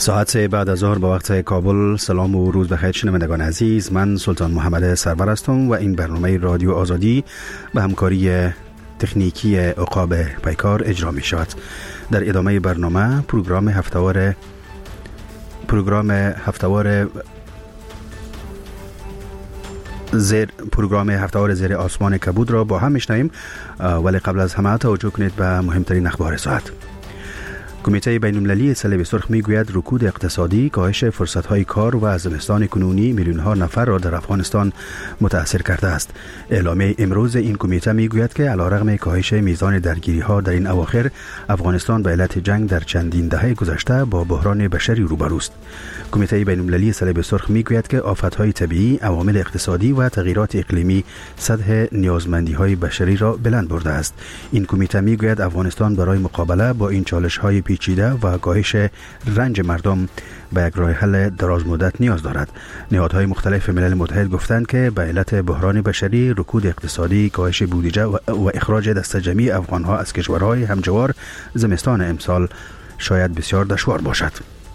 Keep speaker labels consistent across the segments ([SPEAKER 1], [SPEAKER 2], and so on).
[SPEAKER 1] ساعت بعد از ظهر به وقت کابل. سلام و روز بخیر شنوندگان عزیز، من سلطان محمد سرور هستم و این برنامه رادیو آزادی به همکاری تکنیکی عقاب پیکار اجرا می شود. در ادامه برنامه پروگرام هفته‌وار زیر آسمان کبود را با هم میشنویم، ولی قبل از همه توجه کنید به مهمترین اخبار ساعت. کمیته بین‌المللی صلیب سرخ میگوید رکود اقتصادی، کاهش فرصت‌های کار و زمستان کنونی میلیون‌ها نفر را در افغانستان متاثر کرده است. اعلامیه امروز این کمیته میگوید که علیرغم کاهش میزان درگیری‌ها در این اواخر، افغانستان به علت جنگ در چندین دهه گذشته با بحران بشری روبروست. کمیته بین‌المللی صلیب سرخ میگوید که آفت‌های طبیعی، عوامل اقتصادی و تغییرات اقلیمی سطح نیازمندی‌های بشری را بلند برده است. این کمیته میگوید افغانستان برای مقابله با این چالش‌های پیچیده و کاهش رنج مردم به یک راه حل دراز مدت نیاز دارد. نهادهای مختلف ملل متحد گفتند که به علت بحران بشری، رکود اقتصادی، کاهش بودجه و اخراج دست جمعی افغانها از کشورهای همجوار، زمستان امسال شاید بسیار دشوار باشد.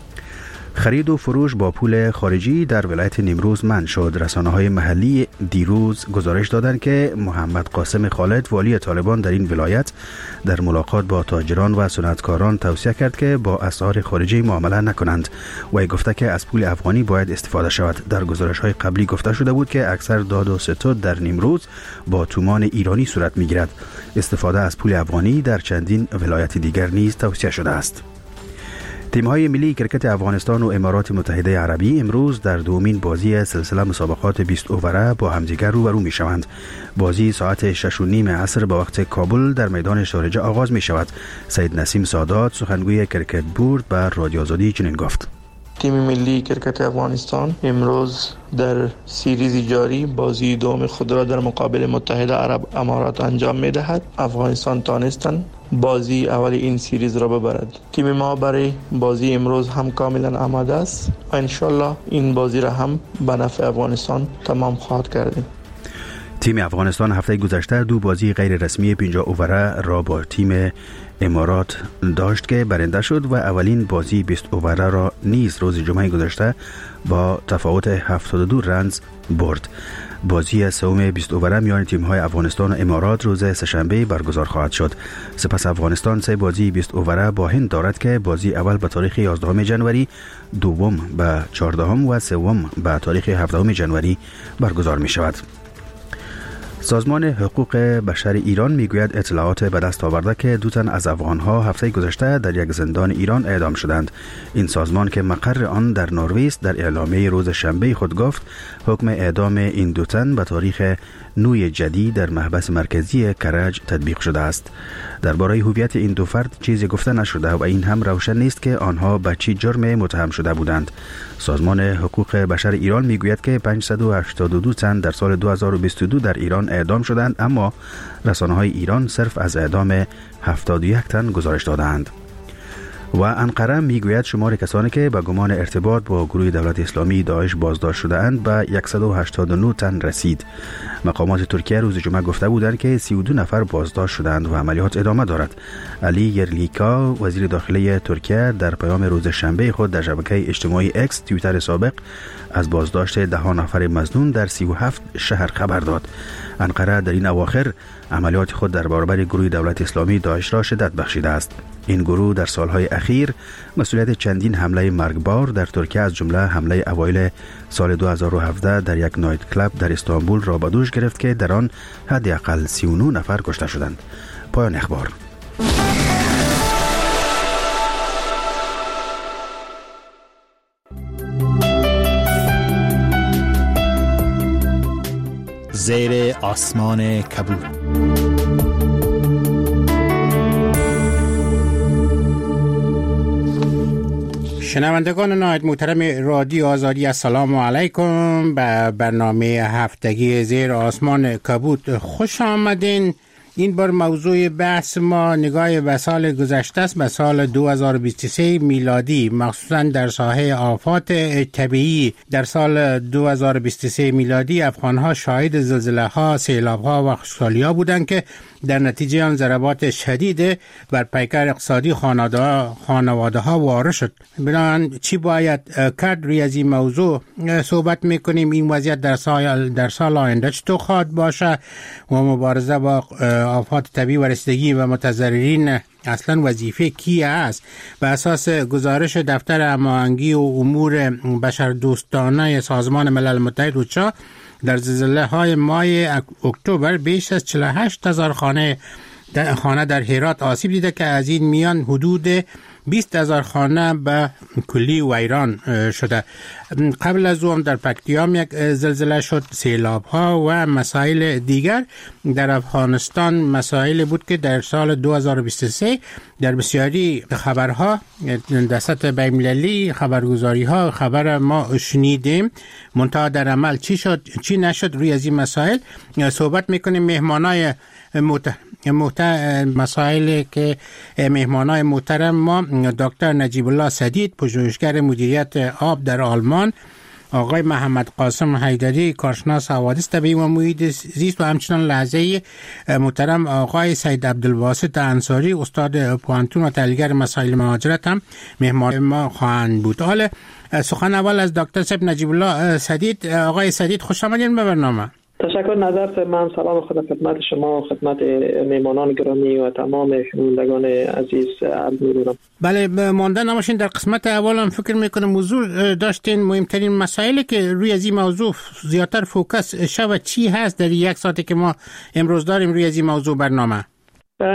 [SPEAKER 1] خرید و فروش با پول خارجی در ولایت نیمروز منع شد. رسانه‌های محلی دیروز گزارش دادند که محمد قاسم خالد، والی طالبان در این ولایت، در ملاقات با تاجران و صنعتکاران توصیه کرد که با اسعار خارجی معامله نکنند و گفته که از پول افغانی باید استفاده شود. در گزارش‌های قبلی گفته شده بود که اکثر داد و ستد در نیمروز با تومان ایرانی صورت می‌گیرد. استفاده از پول افغانی در چندین ولایت دیگر نیز توصیه شده است. تیم‌های ملی کرکت افغانستان و امارات متحده عربی امروز در دومین بازی سلسله مسابقات 20 اووره با همدیگر روبرو می‌شوند. بازی ساعت 6:30 عصر با وقت کابل در میدان شارجه آغاز می‌شود. سید نسیم سادات، سخنگوی کرکت بورد، به رادیو آزادی چنین گفت:
[SPEAKER 2] تیم ملی کرکت افغانستان امروز در سیریز جاری بازی دوم خود را در مقابل متحده عرب امارات انجام می‌دهد. افغانستان تانستند بازی اول این سیریز را ببرد. تیم ما برای بازی امروز هم کاملا آماده است و انشالله این بازی را هم به نفع افغانستان تمام خواهد کردیم.
[SPEAKER 1] تیم افغانستان هفته گذشته دو بازی غیر رسمی 50 اووره را با تیم امارات داشت که برنده شد و اولین بازی 20 اووره را نیز روز جمعه گذشته با تفاوت 72 رنز برد. بازی سوم 20 اووره میان تیم‌های افغانستان و امارات روز سه‌شنبه برگزار خواهد شد. سپس افغانستان سه بازی 20 اووره با هند دارد که بازی اول به تاریخ 11 ژانویه، دوم به 14 و سوم به تاریخ 17 ژانویه برگزار می شود. سازمان حقوق بشر ایران میگوید اطلاعات به دست آورده که 2 تن از افغانها هفته گذشته در یک زندان ایران اعدام شدند. این سازمان که مقر آن در نروژ در اعلامیه روز شنبه خود گفت حکم اعدام این 2 تن به تاریخ 9 جدید در محبس مرکزی کرج تطبیق شده است. درباره هویت این 2 فرد چیزی گفته نشده و این هم روشن نیست که آنها به چه جرم متهم شده بودند. سازمان حقوق بشر ایران میگوید که 582 تن در سال 2022 در ایران اعدام شدند، اما رسانه‌های ایران صرف از اعدام 71 تن گزارش دادند. و انقره میگوید شمار کسانی که به گمان ارتباط با گروه دولت اسلامی داعش بازداشت شده‌اند به 189 تن رسید. مقامات ترکیه روز جمعه گفته بودند که 32 نفر بازداشت شدند و عملیات ادامه دارد. علی یرلیکا، وزیر داخلی ترکیه، در پیام روز شنبه خود در شبکه اجتماعی اکس توییتر سابق از بازداشت 10 نفر مظنون در 37 شهر خبر داد. انقره در این اواخر عملیات خود در برابر گروه دولت اسلامی داعش را شدت بخشیده است. این گروه در سالهای اخیر مسئولیت چندین حمله مرگبار در ترکیه از جمله حمله اوایل سال 2017 در یک نایت کلاب در استانبول را به دوش گرفت که در آن حداقل 39 نفر کشته شدند. پایان اخبار.
[SPEAKER 3] زیر آسمان کبود.
[SPEAKER 4] شنوندگان نهایت محترم رادیو آزادی، السلام علیکم. به برنامه هفتگی زیر آسمان کبود خوش آمدین. این بار موضوع بحث ما نگاه به سال گذشته است، به سال 2023 میلادی، مخصوصا در ساحه آفات طبیعی. در سال 2023 میلادی افغانها شاهد زلزله‌ها، سیلاب‌ها و خشکسالی‌ها بودند که در نتیجه آن ضربات شدید بر پیکر اقتصادی خانواده‌ها وارد شد. بنابراین چی باید کرد روی از این موضوع صحبت میکنیم. این وضعیت در سال آینده چطور خواهد باشه و مبارزه با آفات طبیعی و رسیدگی و متضررین اصلا وظیفه کی است؟ به اساس گزارش دفتر هماهنگی و امور بشردوستانه سازمان ملل متحد اوچا، در زلزله‌های ماه اکتبر بیش از 48,000 خانه در هرات آسیب دیده که از این میان حدود 20,000 خانه به کلی ویران شده. قبل از اون در پکتیام یک زلزله شد. سیلاب‌ها و مسائل دیگر در افغانستان مسائل بود که در سال 2023 در بسیاری خبرها در سطح بین‌المللی خبرگزاری‌ها خبر ما شنیدیم، منتها در عمل چی شد چی نشد. روی از این مسائل صحبت میکنیم. مهمانای مسائل که مهمانای محترم ما دکتر نجیب الله سدید، پژوهشگر مدیریت آب در آلمان، آقای محمد قاسم حیدری، کارشناس حوادث طبیعی و محیط زیست، و همچنان لحظه محترم آقای سید عبدالباسط انصاری، استاد پوانتون و تحلیلگر مسائل مهاجرت هم مهمان ما خواهند بود. حالا سخن اول از دکتر صاحب نجیب الله سدید. آقای سدید خوش آمدید به برنامه.
[SPEAKER 2] تشکر. نظر من سلام خود خدمت شما و خدمت میمانان گرامی و تمام شنوندگان عزیز عرض می‌کنم.
[SPEAKER 4] بله، مانده نباشین. در قسمت اول هم فکر میکنم موضوع داشتین مهمترین مسائلی که روی از این موضوع زیادتر فوکس شود چی هست در یک ساعتی که ما امروز داریم روی از این موضوع برنامه؟
[SPEAKER 2] به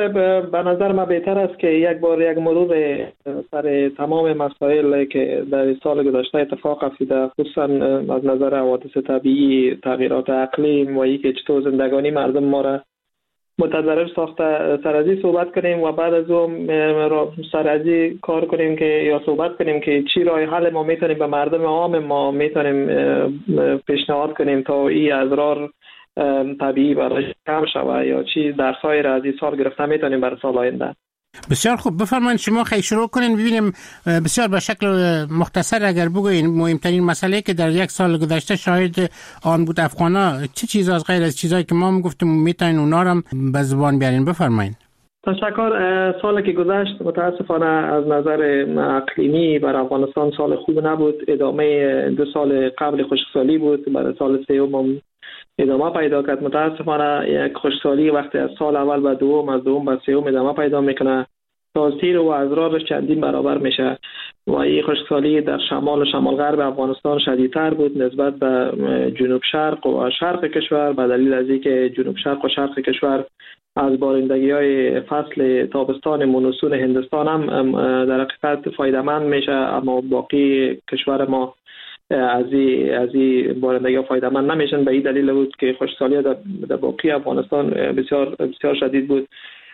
[SPEAKER 2] نظر من بهتر است که یک مرور سر تمام مسائل که در سال گذشته اتفاق افتاده، خصوصا از نظر حوادث طبیعی، تغییرات اقلیم و اینکه چطور زندگانی مردم ما را متضرر ساخته، سر از این صحبت کنیم و بعد از اون سر از این کار کنیم که یا صحبت کنیم که چی راه حل ما میتونیم به مردم عام ما میتونیم پیشنهاد کنیم تا این اضرار طبیعی براش کم شود یا چی در سایر از این سال گرفته میتونیم برای سال آینده.
[SPEAKER 4] بسیار خوب، بفرمایید شما خیلی شروع کنین ببینیم بسیار به شکل مختصر اگر بگوین مهمترین مسئله که در یک سال گذشته شاهد آن بود افغانا چه چیز از غیر از چیزایی که ما گفتیم میتونین اونا رو به زبان بیارین؟ بفرمایید.
[SPEAKER 2] تشکر. سالی که گذشت متاسفانه از نظر اقلیمی بر افغانستان سال خوب نبود. ادامه 2 سال قبل خشکسالی بود، برای سال سوم ادامه پیدا کرد. متاسفانه یک خشکسالی وقتی از سال اول به دوم، از دوم به سوم ادامه پیدا میکنه، تاثیر و اضرارش چندین برابر میشه و این خشکسالی در شمال و شمال غرب افغانستان شدیدتر بود نسبت به جنوب شرق و شرق کشور، به دلیل از اینکه جنوب شرق و شرق کشور از بارندگی‌های فصل تابستان مونسون هندستان هم در حقیقت فایده‌مند میشه، اما باقی کشور ما از این بارندگی‌ها فایده‌مند نمیشن. به این دلیل بود که خشکسالی در باقی افغانستان بسیار بسیار شدید بود.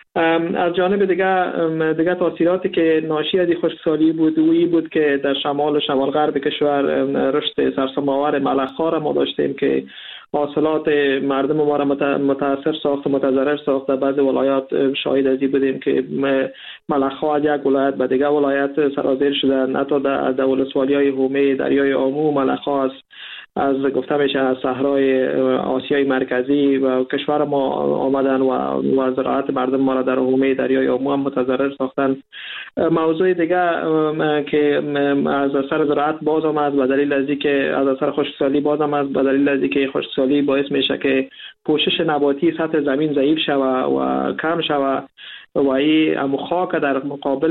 [SPEAKER 2] از جانب دیگه تاثیراتی که ناشی از این خشکسالی بود که در شمال و شمال غرب کشور رشد سرسام‌آور ملخ‌ها را ما داشتیم که حاصلات مردم ما را متاثر ساخت و متضرر ساخت. در بعض ولایات شاهد از این بودیم که ملخ‌ها از یک ولایت به دیگر ولایت سرازیر شدن. حتی در ولسوالی‌های هومه، دریای آمو ملخ‌ها از گفته میشه از صحرای آسیای مرکزی و کشور ما آمدن و زراعت مردم ما را در حومه دریای آمو هم متضرر ساختن. موضوع دیگه که از اثر زراعت باز آمد به دلیل از اینکه از اثر خشکسالی باز آمد به دلیل از اینکه خشکسالی باعث میشه که پوشش نباتی سطح زمین ضعیف شود و کم شود و این خاک در مقابل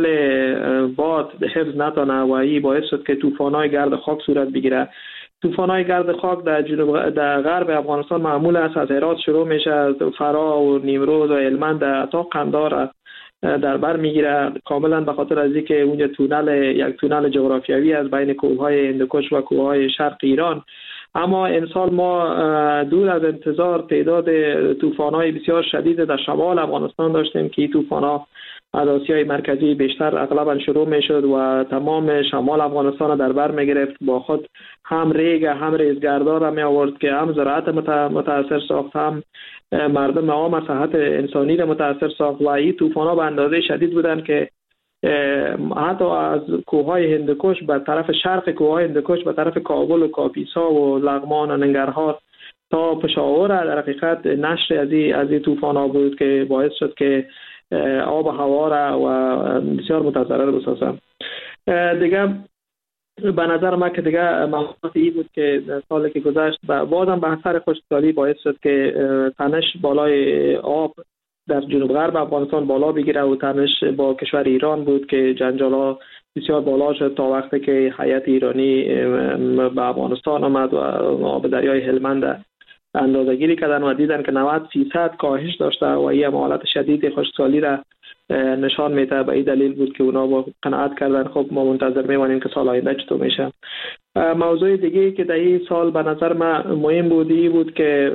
[SPEAKER 2] باد حفظ نتونه و این باعث شد که طوفان‌های گرد خاک صورت بگیره. طوفان‌های گرد خاک در غرب افغانستان معمول است، از هرات شروع میشه، از فرا و نیمروز و هلمند تا قندهار در بر میگیره، کاملا به خاطر از اینکه اونجا یک تونل جغرافیایی از بین کوههای هندوکش و کوههای شرق ایران
[SPEAKER 5] اما امسال ما دور از انتظار تعداد طوفان‌های بسیار شدید در شمال افغانستان داشتیم که این طوفان‌ها از آسیای مرکزی بیشتر اغلبا شروع میشد و تمام شمال افغانستان را در بر میگرفت، با خود هم ریگ هم ریزگردها را می آورد که هم زراعت متاثر ساخت، هم مردم عام صحت انسانی را متاثر ساخت و این طوفان‌ها به اندازه شدید بودند که حتی از کوههای هندوکش به طرف شرق کوههای هندوکش به طرف کابل و کاپیسا و لغمان و ننگرهار تا پشاور در حقیقت نشر از این طوفان‌ها بود که باعث شد که آب و هوا را و بسیار متضرر بسازم. دیگه به نظر من که دیگه موضوعات این بود که سالی که گذشت بازم به اثر خشکسالی باعث شد که تنش بالای آب در جنوب غرب افغانستان بالا بگیره و تنش با کشور ایران بود که جنجال‌ها بسیار بالا شد تا وقتی که هیئت ایرانی به افغانستان آمد و آب دریای هلمند اندازه‌گیری کردن و دیدن که 90% کاهش داشته و این حالت شدید خشکسالی را نشان میده. به این دلیل بود که اونا با قناعت کردن خب ما منتظر میمانیم که سال آینده چطور میشه. موضوع دیگه که در این سال به نظر من مهم بود که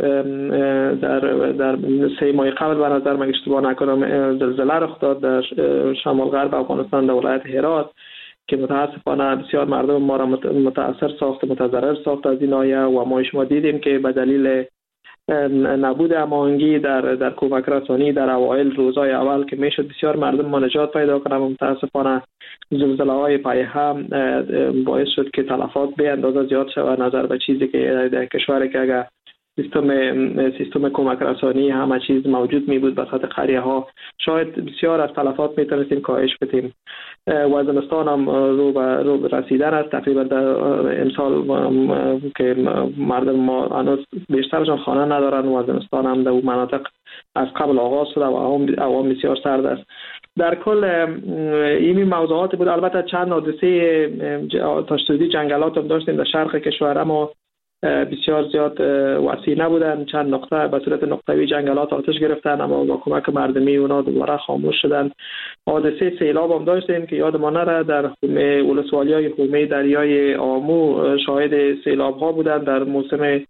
[SPEAKER 5] در 3 ماه قبل به نظر من اشتباه نکنم زلزله رخ داد در شمال غرب افغانستان در ولایت هرات که متاسفانه بسیار مردم ما را متاثر ساخت، متضرر ساخت از این ناحیه و ما شما دیدیم که به دلیل نبود هماهنگی در کمک رسانی در اوایل روزهای اول که میشد بسیار مردم ما نجات پیدا کنند، متاسفانه زلزله‌های پای هم باعث شد که تلفات به اندازه زیاد شود. نظر به چیزی که در کشور که اگر سیستم کمک رسانی همه چیز موجود می بود به سطح قریه ها شاید بسیار از تلفات می تونستیم کاهش بدیم. و زمستان هم رو رسیدن است. تقریبا در امسال که مردم ما هنوز بیشترشان خانه ندارن و زمستان هم در مناطق از قبل آغاز شده و هوا بسیار سرد است. در کل این موضوعات بود. البته چند حادثه تشدید جنگلات هم داشتیم در شرق کشور اما بسیار زیاد وسیع نبودن. چند نقطه به صورت نقطه‌ای جنگلات آتش گرفتن اما با کمک مردمی اونا دوباره خاموش شدن. حادثه سیلاب هم داشتیم که یاد ما نره در ولسوالی‌های حومه دریای آمو شاهد سیلاب ها بودن در موسم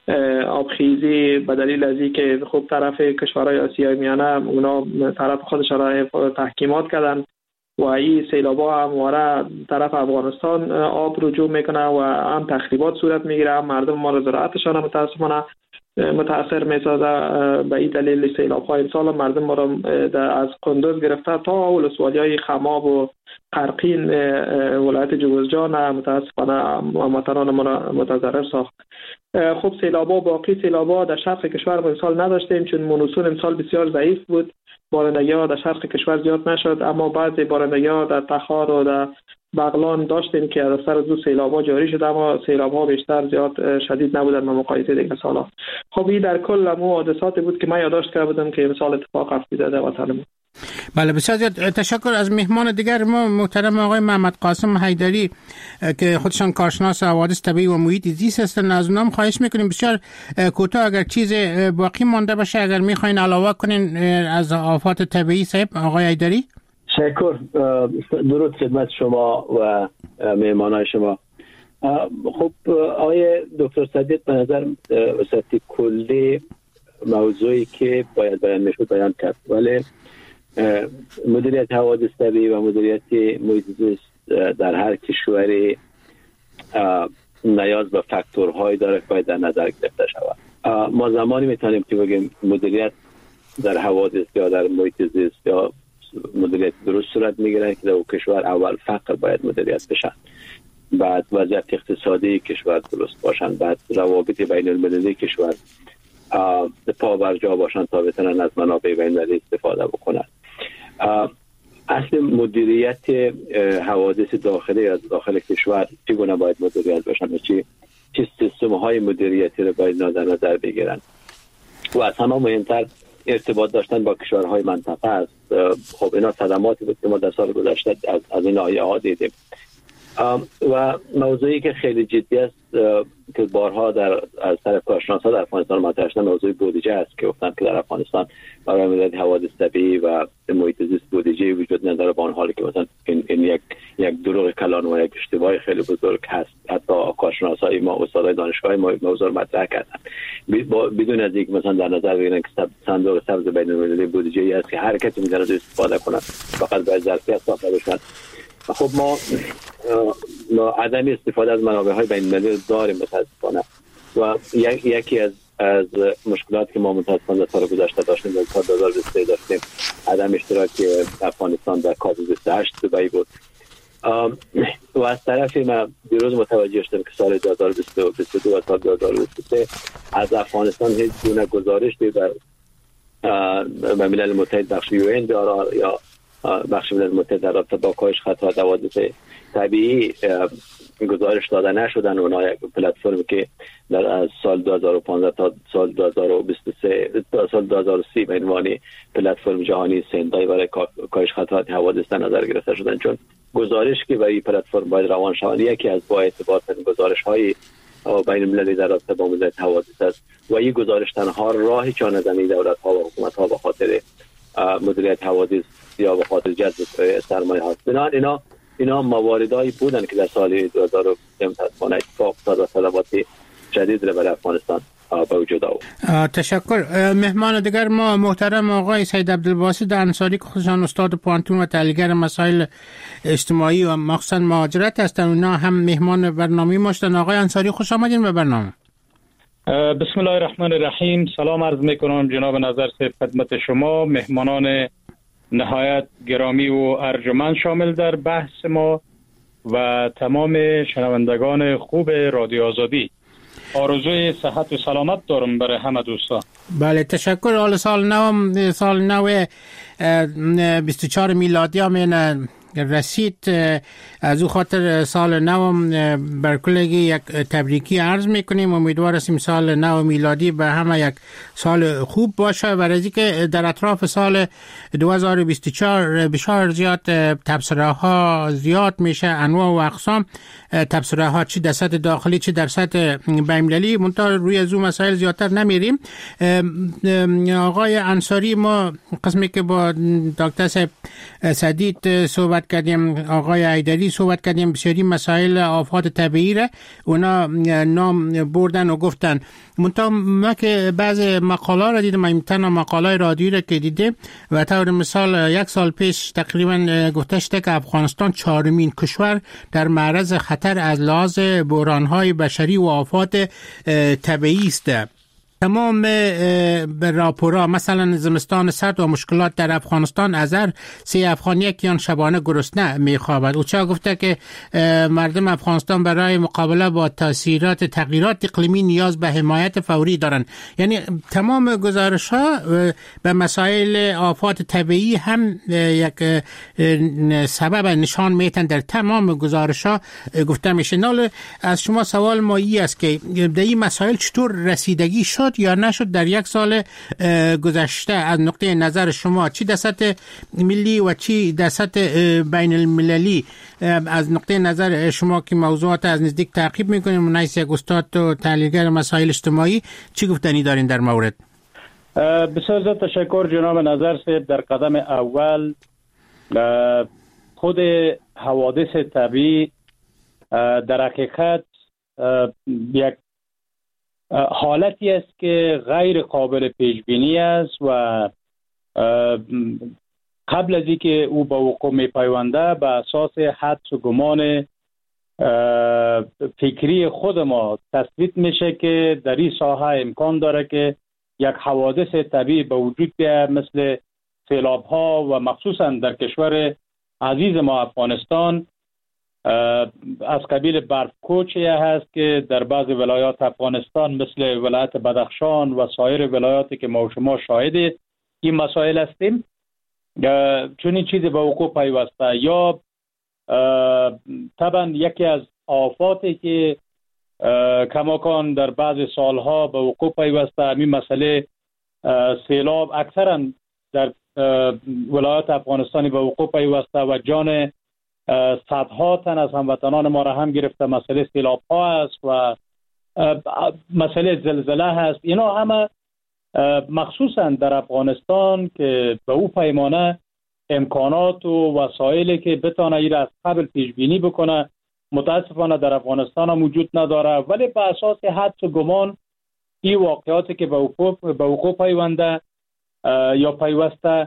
[SPEAKER 5] آبخیزی به دلیل از اینکه خب طرف کشورهای آسیای میانه اونا طرف خودشان را تحکیمات کردن و این سیلابا هم واره طرف افغانستان آب رجوع میکنه و هم تخریبات صورت میگیره، هم مردم ما زراعتشان متاسفانه متاثر میسازه. به این دلیل سیلاب‌ها امسال مردم ما را از قندوز گرفته تا ولسوالی‌های خماب و قرقین ولایت جوزجان متاسفانه وطنان ما را متضرر ساخت. خب سیلاب‌ها باقی سیلاب‌ها در شرق کشور امسال نداشتیم چون مونسون امسال بسیار ضعیف بود. بارندگی‌ها در شرق کشور زیاد نشد اما بعضی بارندگی‌ها در تخار و در بغلان داشتیم که از سر دو سیلاب‌ها جاری شد اما سیلاب‌ها بیشتر زیاد شدید نبودن به مقایسه دیگر سال‌ها. خب این در کل مو حادثاتی بود که من یادداشت کرده بودم که امسال اتفاق افتاده در وطن ما.
[SPEAKER 4] بله بسیار زیاد تشکر. از مهمان دیگر ما محترم آقای محمد قاسم حیدری که خودشان کارشناس حوادث طبیعی و محیط زیست هستند از اونام خواهش میکنیم بسیار کوتاه اگر چیز باقی مانده باشه اگر میخواین علاوه کنین از آفات طبیعی. صاحب آقای حیدری.
[SPEAKER 6] تشکر. درود خدمت شما و مهمانان شما. خب آقای دکتر صدیق به نظر وسط کلی موضوعی که باید بیان میشد بیان کرد ولی مدیریت حوادث طبیعی و مدیریت محیط زیست در هر کشوری نیاز به فاکتورهایی داره که باید در نظر گرفته شود. ما زمانی میتونیم که بگیم مدیریت در حوادث یا در محیط زیست یا مدیریت درست صورت میگیره که در کشور اول فقر باید مدیریت بشن، بعد وضعیت اقتصادی کشور درست باشن، بعد روابط بین المللی کشور پا بر جا باشن تا بتونن از منابع بین المللی استفاده بکنن. اصل مدیریت حوادث داخلی یا داخل کشور چگونه باید مدیریت باشن و چه سیستم‌های مدیریتی رو باید در نظر بگیرن و از همه مهمتر ارتباط داشتن با کشورهای منطقه است. خب اینا صدماتی بود که ما در سال گذشته از این ناحیه ها دیدیم. و موضوعی که خیلی جدی است که بارها از طرف کارشناسا در افغانستان مطرح شده موضوع بودجه است که گفتن که در افغانستان برای مدیریت حوادث طبیعی و محیط زیست بودجه وجود نداره، با اون حالی که مثلا این یک دروغ کلان و یک اشتباه خیلی بزرگ هست. حتی کارشناسای ما، استادای دانشگاه ما موضوع مطرح کردن بدون از اینکه مثلا در نظر بگیرن که صندوق سبز بین‌المللی بودجه‌ای است که هر کسی می‌تونه استفاده کنه، فقط باید ظرفیت ساخته باشن. خب ما عدم استفاده از منابع‌های بین‌المللی داریم متاسفانه و یکی از مشکلاتی که ما متاسفانه در سال گذشته داشتیم، در سال 2023 داشتیم، عدم اشتراک افغانستان در کاپ 28 دبی بود. و از طرفی ما دیروز متوجه شدیم که سال 2022 و سال 2023 از افغانستان هیچ گونه گزارشی به ملل متحد بخش UN یا بخش ملل متحد در رابطه با کاهش خطرات حوادث طبیعی گزارش داده نشدن. اونا یک پلتفرمی که در سال 2015 تا سال 2023 تا سال 2030 به عنوان پلتفرم جهانی سندای برای کاهش خطرات حوادث در نظر گرفته شدن، چون گزارش که برای پلتفرم باید روان شود یکی از با اعتبار گزارش‌های بین المللی در رابطه با مدیریت حوادث است و این گزارش تنها راهی چانه‌زنی دولت‌ها و حکومت‌ها به خاطر مدیریت حوادث یا به خاطر جذب سرمایه هاست. بنابراین اینا مواردهایی بودن که در سال 2023 اتفاق افتاد و صدمات شدید را برای افغانستان به وجود آورد.
[SPEAKER 4] تشکر. مهمان دیگر ما محترم آقای سید عبدالباسط انصاری که خودشان استاد پانتون و تحلیلگر مسائل اجتماعی و مخصوصا مهاجرت هستند، اونا هم مهمان برنامه ما شدن. آقای انصاری خوش آمدین به برنامه.
[SPEAKER 7] بسم الله الرحمن الرحیم. سلام عرض میکنم جناب نظر صاحب خدمت شما، مهمانان نهایت گرامی و ارجمند شامل در بحث ما و تمام شنوندگان خوب رادیو آزادی. آرزوی صحت و سلامت دارم برای همه دوستان.
[SPEAKER 4] بله تشکر. حال سال نو 24 میلادی هم رسید، از او خاطر سال نو بر کلگی یک تبریکی عرض میکنیم. امیدوار هستیم سال نو میلادی به همه یک سال خوب باشه و از اینکه در اطراف سال 2024 بسیار زیاد تبصره ها زیاد میشه، انواع و اقسام تبصره ها، چی در سطح داخلی چی در سطح بین‌المللی، منتها روی از اون مسائل زیادتر نمیریم. آقای انصاری، ما قسمی که با دکتر صاحب سدید صحبت کردیم، آقای ایدری صحبت کردیم، بسیاری مسائل آفات طبیعی را اونا نام بردن و گفتن. منتها ما که بعض مقاله را دیدم، من تنها مقاله رادیویی را که دیدم و طور مثال یک سال پیش تقریبا گفته شده که افغانستان 4مین کشور در معرض خطر از لحاظ بحران‌های بشری و آفات طبیعی است. تمام راپورها مثلا زمستان سرد و مشکلات در افغانستان از هر 3 افغان یکیان شبانه گرسنه میخوابد. او چه گفته که مردم افغانستان برای مقابله با تاثیرات تغییرات اقلیمی نیاز به حمایت فوری دارند. یعنی تمام گزارش ها به مسائل آفات طبیعی هم یک سبب نشان میتن در تمام گزارش ها گفته میشه. نال از شما سوال ما است که در این مسائل چطور رسیدگی شد یا نشد در یک سال گذشته از نقطه نظر شما، چی در سطح ملی و چی در سطح بین المللی، از نقطه نظر شما که موضوعات از نزدیک تعقیب میکنیم، منیس یک استاد و تحلیلگر مسائل اجتماعی، چی گفتنی دارین در مورد؟
[SPEAKER 7] بسیار زیاد تشکر جناب نظر صاحب. در قدم اول خود حوادث طبیعی در حقیقت یک حالتی است که غیر قابل پیش بینی است و قبل از اینکه او به وقوع می پیونده به اساس حدس و گمان فکری خود ما تثبیت میشه که در این ساحه امکان داره که یک حوادث طبیعی به وجود بیاید مثل سیلاب ها و مخصوصا در کشور عزیز ما افغانستان از قبیل برف کوچی هست که در بعض ولایات افغانستان مثل ولایت بدخشان و سایر ولایاتی که ما و شما شاهد این مسائل هستیم چون این چیزی به وقوع پیوسته. یا طبعا یکی از آفاتی که کماکان در بعض سالها به وقوع پیوسته همین مسئله سیلاب اکثرا در ولایات افغانستانی به وقوع پیوسته و جان صدها تن از هموطنان ما را هم گرفته، مسئله سیلاب ها است و مسئله زلزله هست. اینا همه مخصوصا در افغانستان که به او پیمانه امکانات و وسایلی که بتونه این از قبل پیش بینی بکنه متاسفانه در افغانستان هم وجود نداره. ولی به اساس حدس و گمان این واقعاتی که به وقوع پیونده یا پیوسته،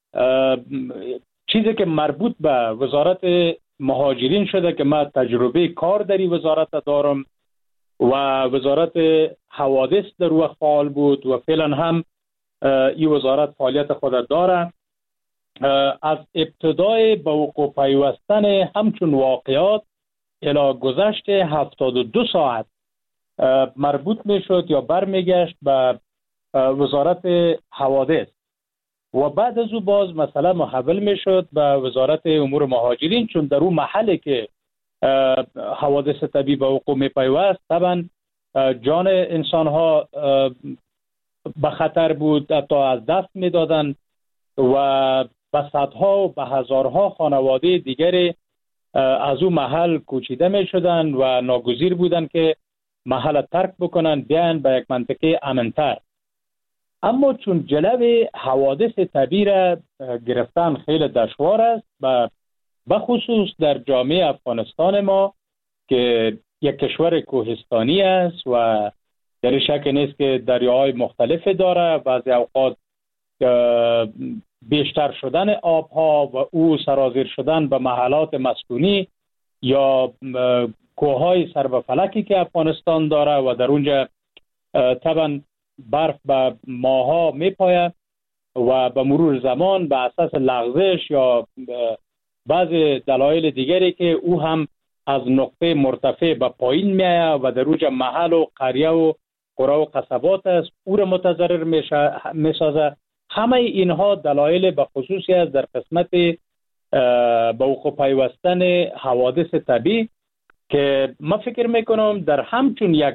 [SPEAKER 7] چیزی که مربوط به وزارت مهاجرین شده که من تجربه کار در این وزارت دارم و وزارت حوادث در وقت فعال بود و فعلا هم این وزارت فعالیت خود داره. از ابتدای به وقوع پیوستن همچون واقعات الی گذشت 72 ساعت مربوط می شد یا برمیگشت به وزارت حوادث و بعد از او باز مثلا محول می شد به وزارت امور مهاجرین، چون در اون محلی که حوادث طبیعی به وقوع می پیوست طبعا جان انسان ها به خطر بود، حتی از دست می دادن و به صدها و به هزارها خانواده دیگری از اون محل کوچیده می شدن و ناگزیر بودن که محل ترک بکنن بیان به یک منطقه امنتر. اما چون جلو حوادث طبیعی را گرفتن خیلی دشوار است و به خصوص در جامعه افغانستان ما که یک کشور کوهستانی است و در شک نیست که دریاهای مختلف داره، بعضی اوقات بیشتر شدن آبها و او سرازیر شدن به محلات مسکونی یا کوههای سر به فلکی که افغانستان داره و در اونجا طبعا برف به ماها میپاید و به مرور زمان به اساس لغزش یا بعض دلایل دیگری که او هم از نقطه مرتفع به پایین میآید و در اونجا محل و قریه و قرى و قصبات است، او را متضرر میسازه. همه اینها دلایل به خصوصی است در قسمت به وقوع پیوستن حوادث طبیعی که من فکر میکنم در همچون یک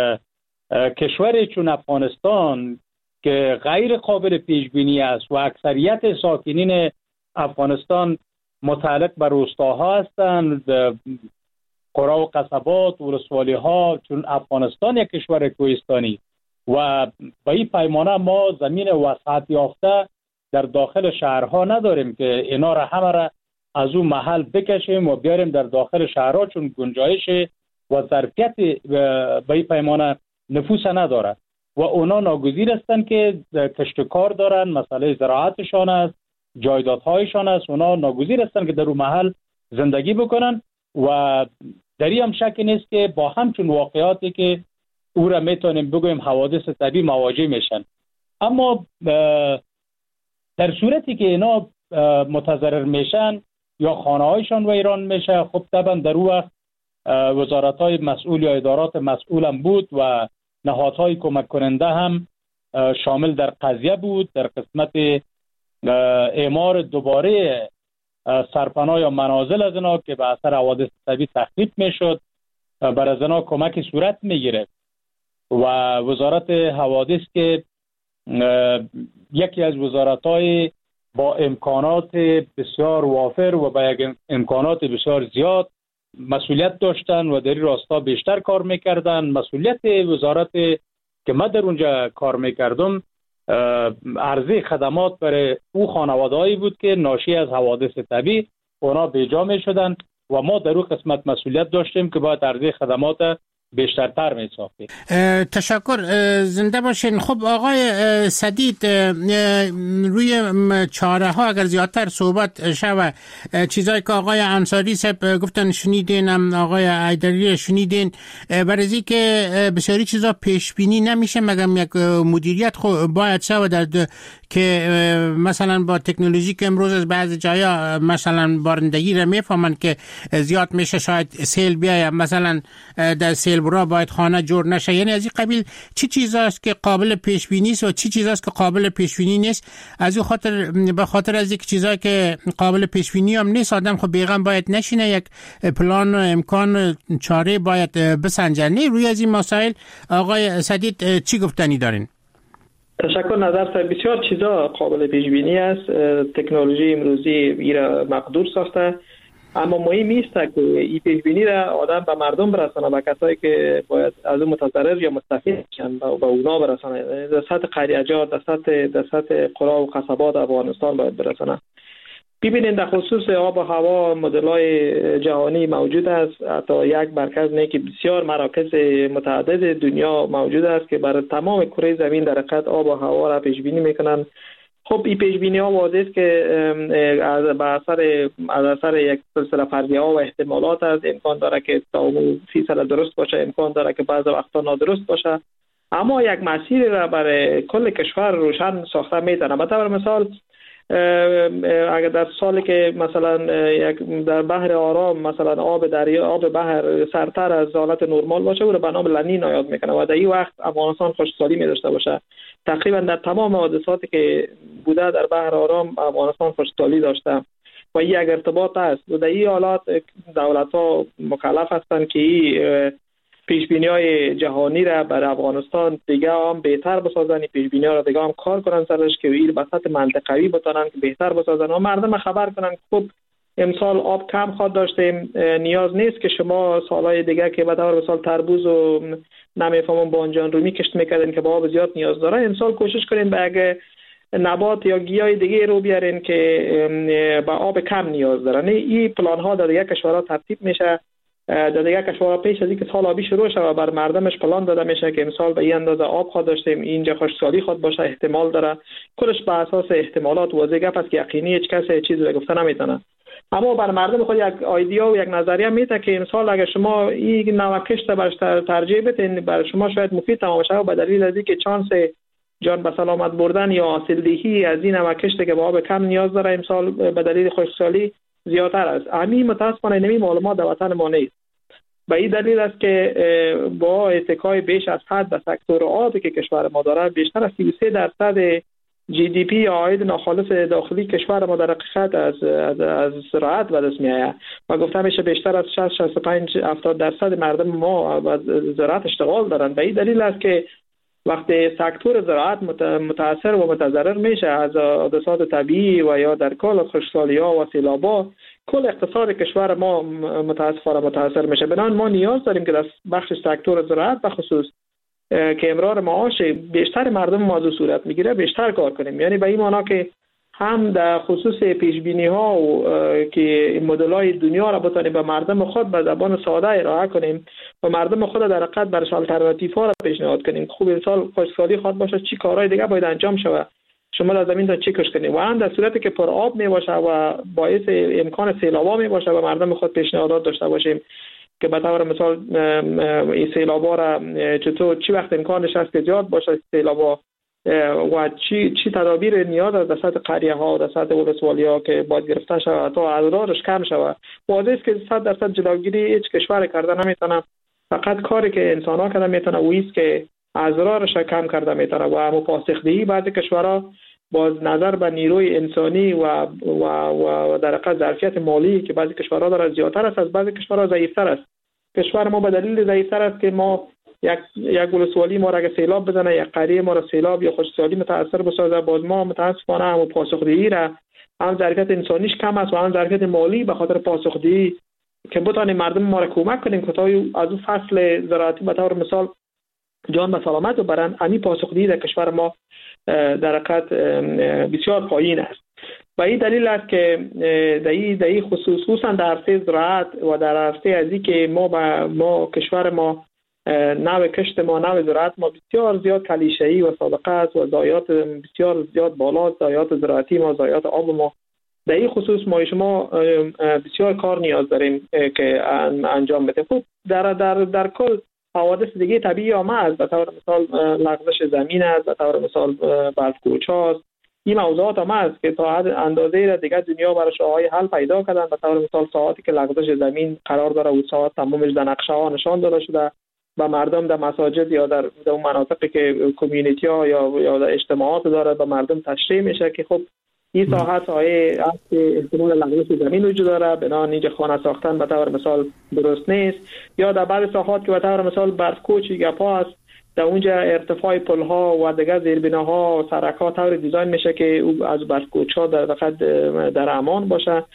[SPEAKER 7] کشور چون افغانستان که غیر قابل پیش بینی است و اکثریت ساکنین افغانستان متعلق به روستاها هستند، قرى و قصبات و ولسوالی ها، چون افغانستان یک کشور کوهستانی و به این پیمانه ما زمین وسعت یافته در داخل شهرها نداریم که اینا را همه را از اون محل بکشیم و بیاریم در داخل شهرها، چون گنجایش و ظرفیت به این پیمانه نفوس نداره و اونا ناگزیر هستند که کشتکار دارن، مسئله زراعتشان است، جایدادهایشان است، اونا ناگزیر هستند که در اون محل زندگی بکنن و در این هم شک نیست که با همچون واقعاتی که او را میتونیم بگویم حوادث طبیعی مواجه میشن. اما در صورتی که اینا متضرر میشن یا خانه هایشان ویران میشه، خب طبعا در اون وقت وزارت های مسئول یا ادارات مسئول هم بود و نهادهای کمک کننده هم شامل در قضیه بود در قسمت اعمار دوباره سرپناه یا منازل از اینا که به اثر حوادث طبیعی تخریب میشد بر از اینا کمک صورت میگیره و وزارت حوادث که یکی از وزارت‌های با امکانات بسیار وافر و با یک امکانات بسیار زیاد مسئولیت داشتن و در این راستا بیشتر کار میکردن. مسئولیت وزارت که من در اونجا کار میکردم عرضه خدمات برای او خانواده‌ای بود که ناشی از حوادث طبیعی اونا بیجا میشدن و ما در اون قسمت مسئولیت داشتیم که باید عرضه خدمات بیشترتر می ساختیم.
[SPEAKER 4] تشکر، زنده باشین. خب آقای سدید، روی چاره ها اگر زیادتر صحبت شود، چیزایی که آقای انصاری صاحب گفتن شنیدین، هم آقای ایدری شنیدین، برای که بسیاری چیزا پیش بینی نمیشه مگم یک مدیریت باید شود که مثلا با تکنولوژی که امروز از بعضی جایا مثلا بارندگی را میفهمن که زیاد میشه، شاید سیل بیاید، مثلا در سیل برا باید خانه جور نشه. یعنی از این قبیل چی چیزاست که قابل پیش بینی است و چی چیزاست که قابل پیش بینی نیست؟ از این خاطر به خاطر از یک چیزایی که قابل پیش بینی هم نیست آدم خب بیغم باید نشینه، یک پلان و امکان چاره باید بسنجنی. روی از این مسائل آقای سدید چی گفتنی دارین؟
[SPEAKER 5] تشکر. نظر سر بسیار چیزا قابل پیش بینی است. تکنولوژی امروزی ایرا مقدور ساخته. اما مهم نیست که این پیش بینی را آدم به مردم برسانه، به کسایی که باید از اون متضرر یا مستفید شن به اونا برسانه. در سطح قریه‌جات، در سطح قرا و قصبات افغانستان باید برسانه. ببینید در خصوص آب و هوا مدل‌های جهانی موجود است. حتی یک مرکز نه که بسیار مراکز متعدد دنیا موجود است که برای تمام کره زمین در حقیقت آب و هوا را پیش بینی میکنن. خب این پیش بینی ها واضح است که از اثر یک سلسله فرضیه ها و احتمالات است. امکان داره که تا 30% درست باشه، امکان داره که بعضی وقتا نادرست باشه، اما یک مسیر را برای کل کشور روشن ساخته میتونه. به طور مثال اگر در سالی که مثلا در بحر آرام مثلا آب دریا، آب بحر سرتر از حالت نرمال باشه، او را به نام لنینا یاد میکنه و در این وقت افغانستان خشکسالی می داشته باشه. تقریبا در تمام حادثاتی که بوده در بحر آرام افغانستان خشکسالی داشته و این یک ارتباط است. و در این حالات دولت ها مکلف هستند که این پیشبینی‌های جهانی را برای افغانستان دیگه هم بهتر بسازن، پیشبینی‌ها را دیگه هم کار کنن سرش که این به سطح منطقوی بتونن که بهتر بسازن و مردم خبر کنن. خب امسال آب کم خواهد داشتیم، نیاز نیست که شما سالهای دیگه که به طور مثال تربوز و نمیفهمم بانجان رومی کشت میکردین که با آب زیاد نیاز داره، امسال کوشش کنین به اگه نبات یا گیاه دیگه رو بیارین که با آب کم نیاز دارن. این پلان ها در دیگه کشورها ترتیب میشه. در دیگه کشورها پیش از اینکه سال آبی شروع شود بر مردمش پلان داده میشه که امسال به این اندازه آب خواهد داشتیم، اینجا خشکسالی خواهد باشه، احتمال داره. کلش بر اساس احتمالات واضح گپ است که یقینی هیچ کس چیزی رو گفته نمیتونه. اما بر مردم خود یک ایده و یک نظریه میده که امسال اگر شما این نوع کشت برش ترجیح بدین، برای شما شاید مفید تمام شه به دلیل از اینکه چانس جان به سلامت بردن یا حاصلدهی از این نوع کشت که با آب کم نیاز داره امسال به دلیل خشکسالی زیادتر است. همین متاسفانه نمی معلومات در وطن ما نیست. به این دلیل است که با اتکای بیش از حد به سکتور آبی که کشور ما داره، بیشتر از 33% جی دی پی یا عاید ناخالص داخلی کشور ما در حقیقت از زراعت به دست میآید و گفته میشه بیشتر از 60-65-70% مردم ما از زراعت اشتغال دارند. به این دلیل است که وقتی سکتور زراعت متاثر و متضرر میشه از حادثات طبیعی و یا در کل خشکسالی‌ها و سیلاب‌ها، کل اقتصاد کشور ما متاسفانه متاثر میشه. بنابراین ما نیاز داریم که در بخش سکتور زراعت به خصوص که امرار معاش بیشتر مردم موضوع صورت میگیره بیشتر کار کنیم. یعنی به این معنا که هم در خصوص پیشبینی ها و که مدل های دنیا را بتونیم به مردم خود به زبان ساده ارائه کنیم و مردم خود در حقیقت برش آلترناتیو ها را پیشنهاد کنیم. خوب امسال خشکسالی خواهد باشه، چی کارهای دیگه باید انجام شود، شما در زمین تا چی کش کنیم و هم در صورتی که پر آب می باشه و باعث امکان سیلابا می باشه و مردم خود پیشنهادات داشته باشیم که به طور مثال این سیلابا را چطور چی وقت امکانش هست که زیاد باشه سیلابا و چی تدابیر نیاز است در سطح قریه ها و در سطح ولسوالی ها که باید گرفته شود تا اضرارش کم شود. واضح است که 100% جلوگیری هیچ کشور کرده نمیتونه، فقط کاری که انسان ها کرده میتونه و است که اضرارش کم کرده میتونه و مپاسخدهی بعضی کشورها باز نظر به نیروی انسانی و در حقیقت ظرفیت مالی که بعضی کشورها داره زیادتر است، از بعضی کشورها ضعیفتر است. کشور ما به دلیل ضعیفتر است که ما یک ولسوالی ما را اگه سیلاب بزنه، یک قریه ما را سیلاب یا خشکسالی متاثر بسازه، باز ما متاسفانه هم پاسخدهی را هم ظرفیت انسانیش کم است و هم ظرفیت مالی به خاطر پاسخدهی که بتونیم مردم ما را کمک کنیم که تا از اون فصل زراعتی به طور مثال جان به سلامت ببرن، همین پاسخدهی در کشور ما در حقیقت بسیار پایین است. و این دلیل است که در این خصوصا در عرصه زراعت و در عرصه ازی که ما کشور ما نوع کشت ما، نوع زراعت ما بسیار زیاد کلیشه‌ای و سابقه است و ضایعات بسیار زیاد بالا، ضایعات زراعتی ما، ضایعات آب ما. در این خصوص ما شما بسیار کار نیاز داریم که انجام بدیم. خب در کل حوادث دیگه طبیعی هم هست، به طور مثال لغزش زمین است، به طور مثال برف‌کوچ هاست. این موضوعات هم هست که تا اندازه را دیگه دنیا براش راههای حل پیدا کردن. به طور مثال ساعتی که لغزش زمین قرار داره و ساعت تمامش در نقشه ها نشان داده شده و مردم در مساجد یا در اون مناطقی که کمیونیتی ها یا در اجتماعات داره به مردم تشریح میشه که خب این ساعت های است که احتمال لغزش زمین وجود داره، بنابراین اینجا خانه ساختن به طور مثال درست نیست. یا در بعض ساحات که به طور مثال برف‌کوچی گپا است، در اونجا ارتفاع پل ها و دیگر زیربناها و سرک ها طور دیزاین میشه که از برف‌کوچ ها در امان باشه.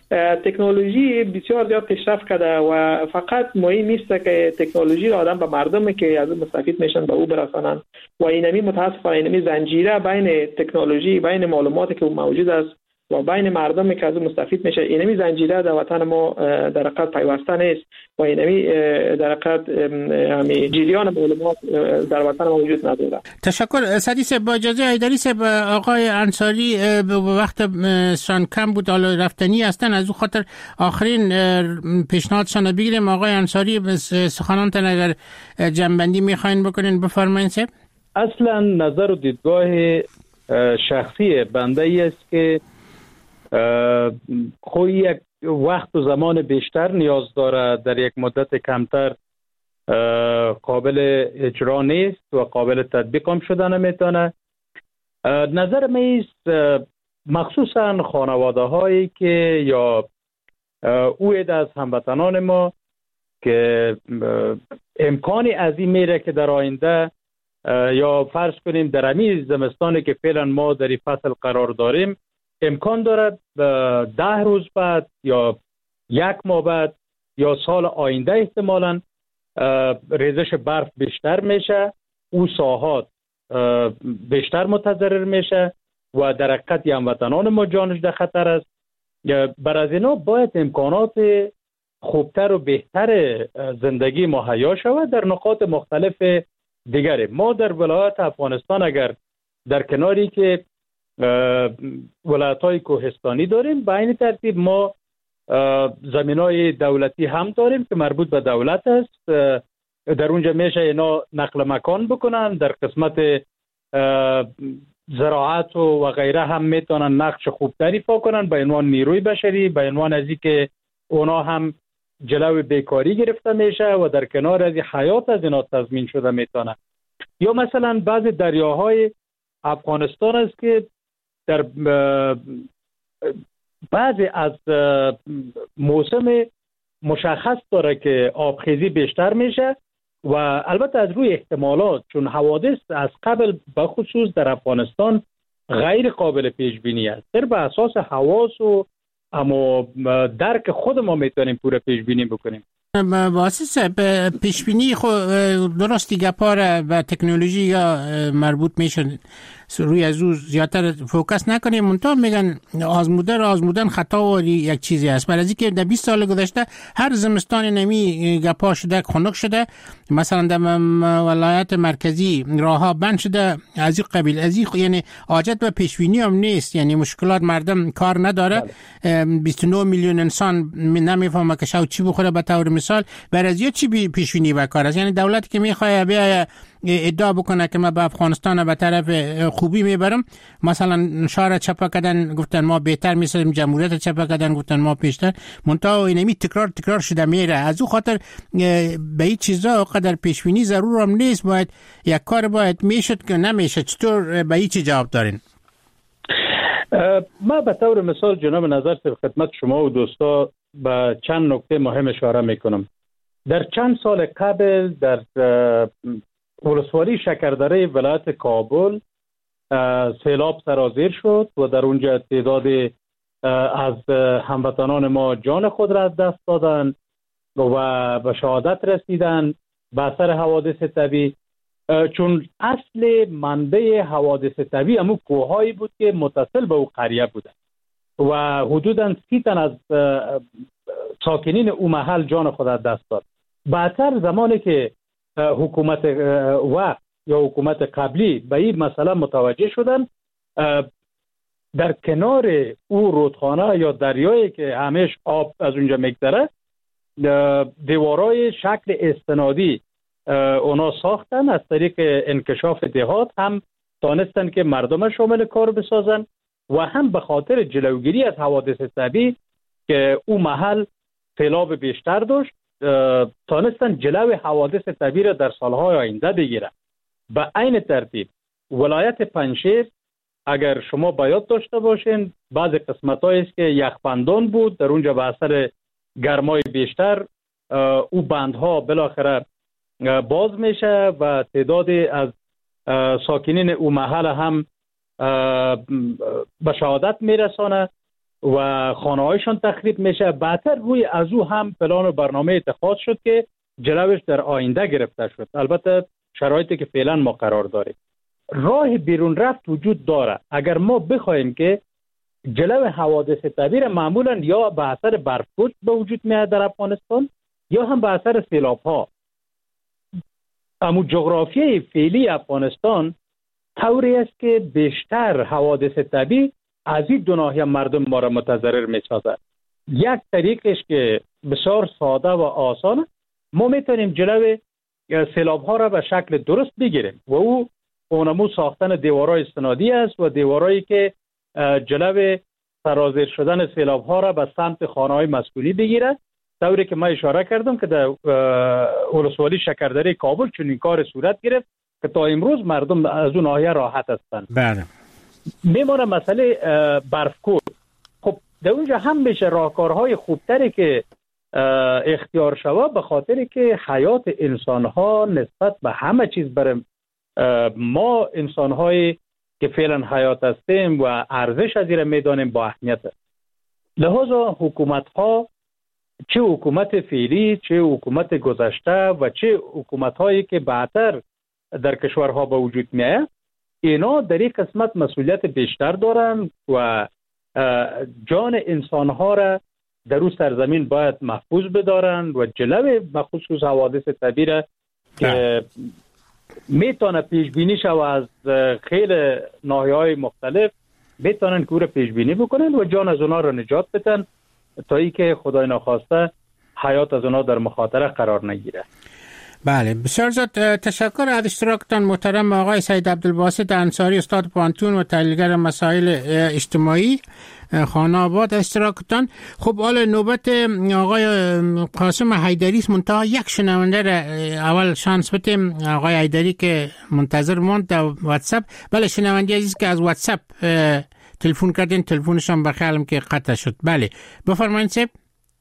[SPEAKER 5] تکنولوژی بسیار زیاد پیشرفت کرده و فقط مهم نیست که تکنولوژی را آدم به مردم که از مستفید میشن به او برسانند و اینمی متاسفانه اینمی زنجیره بین تکنولوژی، بین معلوماتی که موجود است و بین مردم که از مستفید میشه، اینمی زنجیره در وطن ما در حقیقت پیوسته نیست و اینمی در حقیقت همین جریان معلومات در وطن ما وجود نداره.
[SPEAKER 4] تشکر. سدیس با اجازه ایدری صاحب، آقای انصاری وقت شان کم بود، حالا رفتنی هستن، از او خاطر آخرین پیشنهادشان بگیریم. آقای انصاری سخنانتان اگر جنبندی میخواین بکنین بفرمایید صاحب.
[SPEAKER 7] اصلا نظر و دیدگاه شخصی بنده ای است که خود یک وقت و زمان بیشتر نیاز داره، در یک مدت کمتر قابل اجرا نیست و قابل تطبیق هم شده نمیتونه. نظر من است مخصوصا خانواده هایی که یا اوید از هموطنان ما که امکانی از این میره که در آینده یا فرض کنیم در همین زمستانی که فعلا ما در این فصل قرار داریم امکان داره 10 روز بعد یا 1 ماه بعد یا سال آینده احتمالاً ریزش برف بیشتر میشه، او ساحات بیشتر متضرر میشه و در حقیقت هموطنان ما جانش در خطر است. بر از اینا باید امکانات خوبتر و بهتر زندگی مهیا شود در نقاط مختلف دیگری. ما در ولایت افغانستان اگر در کناری که ولایت‌های کوهستانی داریم، به این ترتیب ما زمینای دولتی هم داریم که مربوط به دولت است. در اونجا میشه اینا نقل مکان بکنن، در قسمت زراعت و غیره هم میتونن نقش خوبتری ایفا کنن به عنوان نیروی بشری، به عنوان از اینکه اونا هم جلوی بیکاری گرفته میشه و در کنار از حیات از اینا تضمین شده میتونه. یا مثلا بعض دریاهای افغانستان است که در بعضی از موسم مشخص داره که آبخیزی بیشتر میشه و البته از روی احتمالات، چون حوادث از قبل به خصوص در افغانستان غیر قابل پیش بینی است، در به اساس حواس و اما درک خود ما میتونیم پوره پیش بینی بکنیم.
[SPEAKER 4] واسه پیش بینی خود درست دیگه پاره و تکنولوژی یا مربوط میشن روی از او زیادتر فوکس نکنیم. منتها میگن آزمودن خطا و یک چیزی است. برای اینکه در 20 سال گذشته هر زمستان نمی گپا شده، خنک شده. مثلا در ولایت مرکزی راهها بند شده از این قبیل، از این یعنی حاجت و پیش بینی هم نیست، یعنی مشکلات مردم کار نداره. 29 میلیون انسان نمیفهمه که شاو چی بخوره به طور مثال. برای چی پیش بینی و کار است؟ یعنی دولتی که میخواد بیا ادعا بکنه که ما به افغانستان به طرف خوبی میبرم، مثلا شهر چپا کردن گفتن ما بهتر میسازیم، جمهوریت چپا کردن گفتن ما پیشتر، منتها اینمی تکرار شده میره. از او خاطر به این چیزا قدر پیش بینی ضرور هم نیست. باید یک کار باید میشد که نمیشه. چطور به این چی جواب دارین؟
[SPEAKER 7] ما به طور مثال جناب نظر خدمت شما و دوستا به چند نکته مهم اشاره میکنم. در چند سال قبل در ولسوالی شکردره ولایت کابل سیلاب سرازیر شد و در اونجا تعداد از هموطنان ما جان خود را از دست دادن و به شهادت رسیدن به اثر حوادث طبیعی، چون اصل منبع حوادث طبیعی همون کوههایی بود که متصل به او قریه بودن و حدوداً 30 تن از ساکنین او محل جان خود را دست داد. بعدتر زمانی که حکومت وقت یا حکومت قبلی به این مسئله متوجه شدن، در کنار او رودخانه یا دریایی که همیش آب از اونجا میگذره دیوارای شکل استنادی اونا ساختن. از طریق انکشاف دهات هم تانستن که مردم شامل کار بسازن و هم به خاطر جلوگیری از حوادث طبیعی که او محل سیلاب بیشتر داشت تانستن جلوی حوادث طبیعی را در سالهای آینده بگیرن. به این ترتیب ولایت پنجشیر اگر شما باید داشته باشین بعض قسمت‌هایی است که یخبندان بود، در اونجا به اثر گرمای بیشتر او بندها بالاخره باز میشه و تعداد از ساکنین او محل هم به شهادت میرسانه و خانه‌هایشان تخریب میشه. بعدتر روی از او هم پلان و برنامه اتخاذ شد که جلوش در آینده گرفته شد. البته شرایطی که فعلا ما قرار داریم، راه بیرون رفت وجود داره. اگر ما بخوایم که جلو حوادث طبیعی معمولا یا به اثر برف‌پوش به وجود میاد در افغانستان یا هم به اثر سیلاب‌ها. اما جغرافیای فعلی افغانستان طوری است که بیشتر حوادث طبیعی از این دو ناحیه مردم ما را متضرر می‌سازه. یک طریقش که بسیار ساده و آسانه، ما میتونیم جلو سیلاب‌ها را به شکل درست بگیریم و او اونمو ساختن دیوارهای استنادی است و دیوارهایی که جلو سرازیر شدن سیلاب‌ها را به سمت خانه‌های مسکونی بگیره. طوری که ما اشاره کردم که در ولسوالی شکردری کابل چون این کار صورت گرفت که تا امروز مردم از اون ناحیه راحت هستند.
[SPEAKER 4] بله.
[SPEAKER 7] میمونه مسئله برفکوب. خب در اونجا هم میشه راهکارهای خوبتری که اختیار شود، به خاطری که حیات انسان‌ها نسبت به همه چیز برای ما انسان‌های که فعلا حیات هستیم و ارزش از این میدانیم با اهمیت است. لذا حکومت‌ها، چه حکومت فعلی، چه حکومت گذشته و چه حکومت‌هایی که بعدتر در کشورها به وجود میاد، اینا در این قسمت مسئولیت بیشتر دارن و جان انسان‌ها را در اون سرزمین باید محفوظ بدارن و جلوی بخصوص حوادث طبیعی که میتونه پیش بینی شود از خیلی ناحیه‌های مختلف، میتونن که او را پیش بینی بکنن و جان از اونا را نجات بدن تا ای که خدای ناخواسته حیات از اونا در مخاطره قرار نگیره.
[SPEAKER 4] بله، بسیار زیاد تشکر از اشتراکتان محترم آقای سید عبدالباسط انصاری، استاد پانتون و تحلیلگر مسائل اجتماعی خانه آباد اشتراکتان. خب حالا نوبت آقای قاسم حیدری است. منتها یک شنونده را اول شانس بدیم. آقای حیدری که منتظر موند در واتساپ. بله شنونده عزیز که از واتساپ تلفن کردین، تلفنشان بخیالم که قطع شد. بله بفرمایید سیب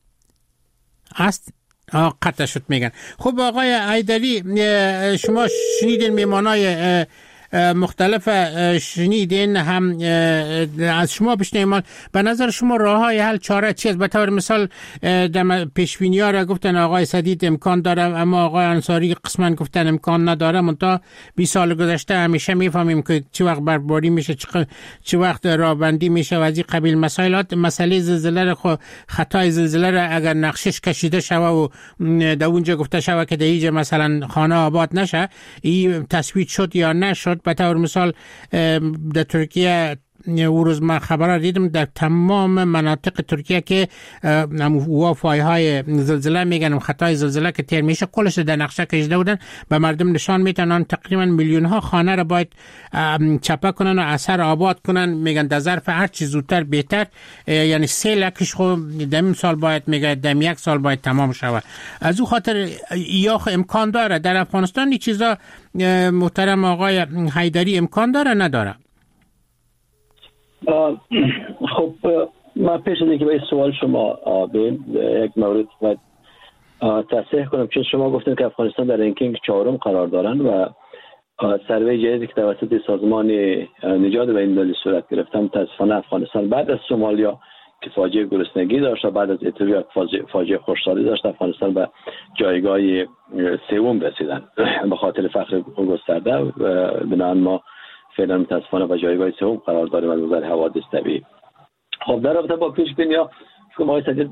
[SPEAKER 4] است قطع شد میگن. خب آقای حیدری، شما شنیدین میمانای مختلف شنیدین، هم از شما بشنویم. به نظر شما راههای حل چاره چیست؟ به طور مثال در پیشبینی‌ها را گفتن آقای سدید امکان داره، اما آقای انصاری قسماً گفتن امکان نداره. منتها 20 سال گذشته همیشه میفهمیم که چه وقت برباری میشه، چه وقت راهبندی میشه و از این قبیل مسائلات. مسئله زلزله را، خطای زلزله را اگر نقشش کشیده شوه و در اونجا گفته شوه که در اینجا مثلا خانه آباد نشه، این تثبیت شد یا نشد. به طور مثال در ترکیه او روز من خبر دیدم در تمام مناطق ترکیه که وافایهای زلزله میگن، خطای زلزله که تیر میشه کلش در نقشه کشیده بودن، به مردم نشان میتونن تقریبا میلیون ها خانه را باید چپه کنن و اثر آباد کنن. میگن در ظرف هر چی زودتر بهتر، یعنی 3 لکش خب دم سال باید، میگه دم 1 سال باید تمام شود. از او خاطر یا امکان داره در افغانستان این چیزا محترم آقای حیدری امکان داره نداره؟
[SPEAKER 6] خب من پیش از اینکه به این سوال شما یک مورد باید تصحیح کنم، چون شما گفتید که افغانستان در رنکینگ 4 قرار دارن و سروی جدیدی که توسط سازمان نجات بین‌المللی صورت گرفته، متاسفانه افغانستان بعد از سومالیا که فاجعه گرسنگی داشت و بعد از اتیوپیا فاجعه خشکسالی داشت، افغانستان به جایگاه 3 رسیدن به خاطر فقر گسترده و بنابراین ما فعلا متاسفانه به جایگاه 3 قرار داریم از نظر حوادث طبیعی. خب در رابطه با پیش بینی‌ها که آقای سدید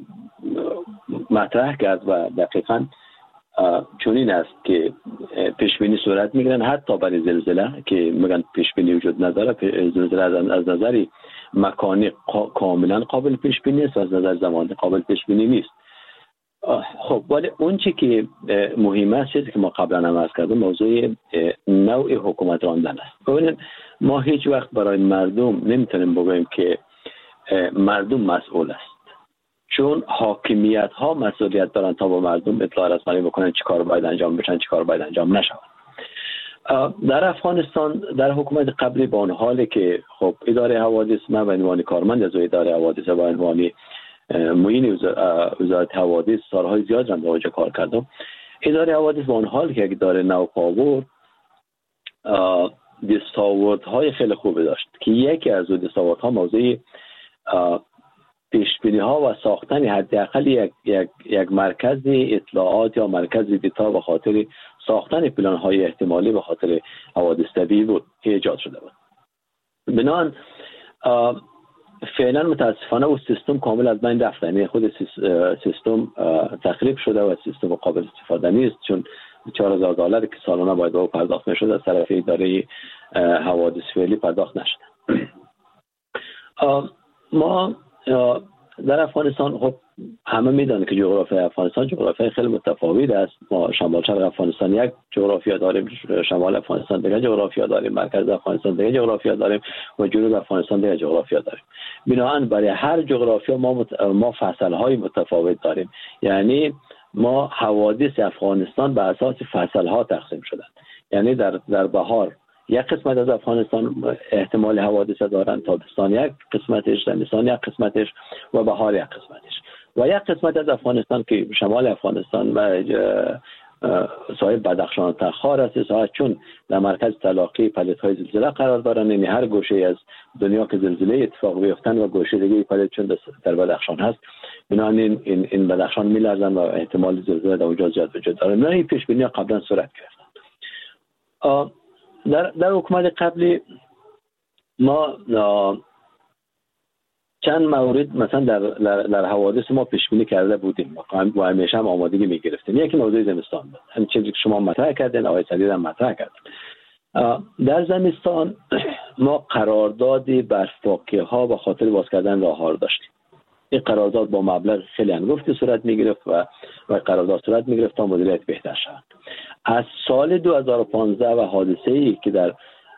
[SPEAKER 6] مطرح کرد و دقیقاً چنین است که پیش بینی صورت میگیرن حتی برای زلزله که میگن پیش بینی وجود نداره. زلزله از نظر مکانی کاملا قابل پیش بینی است و از نظر زمانی قابل پیش بینی نیست. خب ولی اون چی که مهم است چیزی که ما قبلا هم عرض کردم موضوع نوع حکومت راندن است. ببینید ما هیچ وقت برای مردم نمیتونیم بگوییم که مردم مسئول است، چون حاکمیت ها مسئولیت دارن تا با مردم اطلاع رسانی بکنن چی کار باید انجام بشن، چی کار باید انجام نشود. در افغانستان در حکومت قبلی با اون حالی که خب اداره حوادث، من به عنوان کارمند از اداره حوادث و به عنوان معین وزارت حوادث سالهای زیاد رم در کار کردم، اداره حوادث با اون حال که اداره نوپاور دستاوردهای خیلی خوبی داشت که یکی از دستاوردها موضوع پیشبینی ها و ساختن حداقل یک مرکز اطلاعات یا مرکز دیتا به خاطر ساختن پلان های احتمالی به خاطر حوادث طبیعی بود که ایجاد شده بود. بنابراین فعلا متاسفانه اون سیستم کامل از بین رفته، یعنی خود سیستم تخریب شده و سیستم قابل استفاده نیست، چون $4,000 که سالانه باید به پرداخت میشد از طرف اداره حوادث فعلی پرداخت نشده. ما در افغانستان خب همه میدونن که جغرافی افغانستان جغرافی خیلی متفاوت است. ما شمال شرق افغانستان یک جغرافیا داریم، شمال افغانستان دیگه جغرافیا داریم، مرکز افغانستان دیگه جغرافیا داریم و جنوب افغانستان دیگه جغرافیا داریم. بنابراین برای هر جغرافیا ما فصل‌های متفاوت داریم، یعنی ما حوادث افغانستان به اساس فصل‌ها تقسیم شدن. یعنی در بهار یک قسمت از افغانستان احتمال حوادث دارن، تابستان یک قسمتش، زمستان یک قسمتش و بهار یک قسمتش. و یک قسمت از افغانستان که شمال افغانستان و ساحل بدخشان و تخار است، ساحل چون در مرکز تلاقی پلیدهای زلزله قرار دارن، یعنی هر گوشه از دنیا که زلزله اتفاق بیفتن و گوشه دیگه پلید چون در بدخشان هست، بنابراین این بدخشان میلرزن و احتمال زلزله در اونجا زیاد وجود داره. نه این پیش بینی قبلا صورت گرفتن. در حکومت قبلی ما چند مورد مثلا در حوادث ما پیش بینی کرده بودیم و همیشه هم آمادگی میگرفتیم. یکی موضوع زمستان بود، همین چیزی که شما مطرح کردین، آقای سدید هم مطرح کردن. در زمستان ما قراردادی برفاکی ها به خاطر باز کردن راه ها رو داشتیم. این قرارداد با مبلغ خیلی انگفتی صورت میگرفت و قرارداد صورت میگرفت تا مدیریت بهتر شود. از سال 2015 و حادثه‌ای که در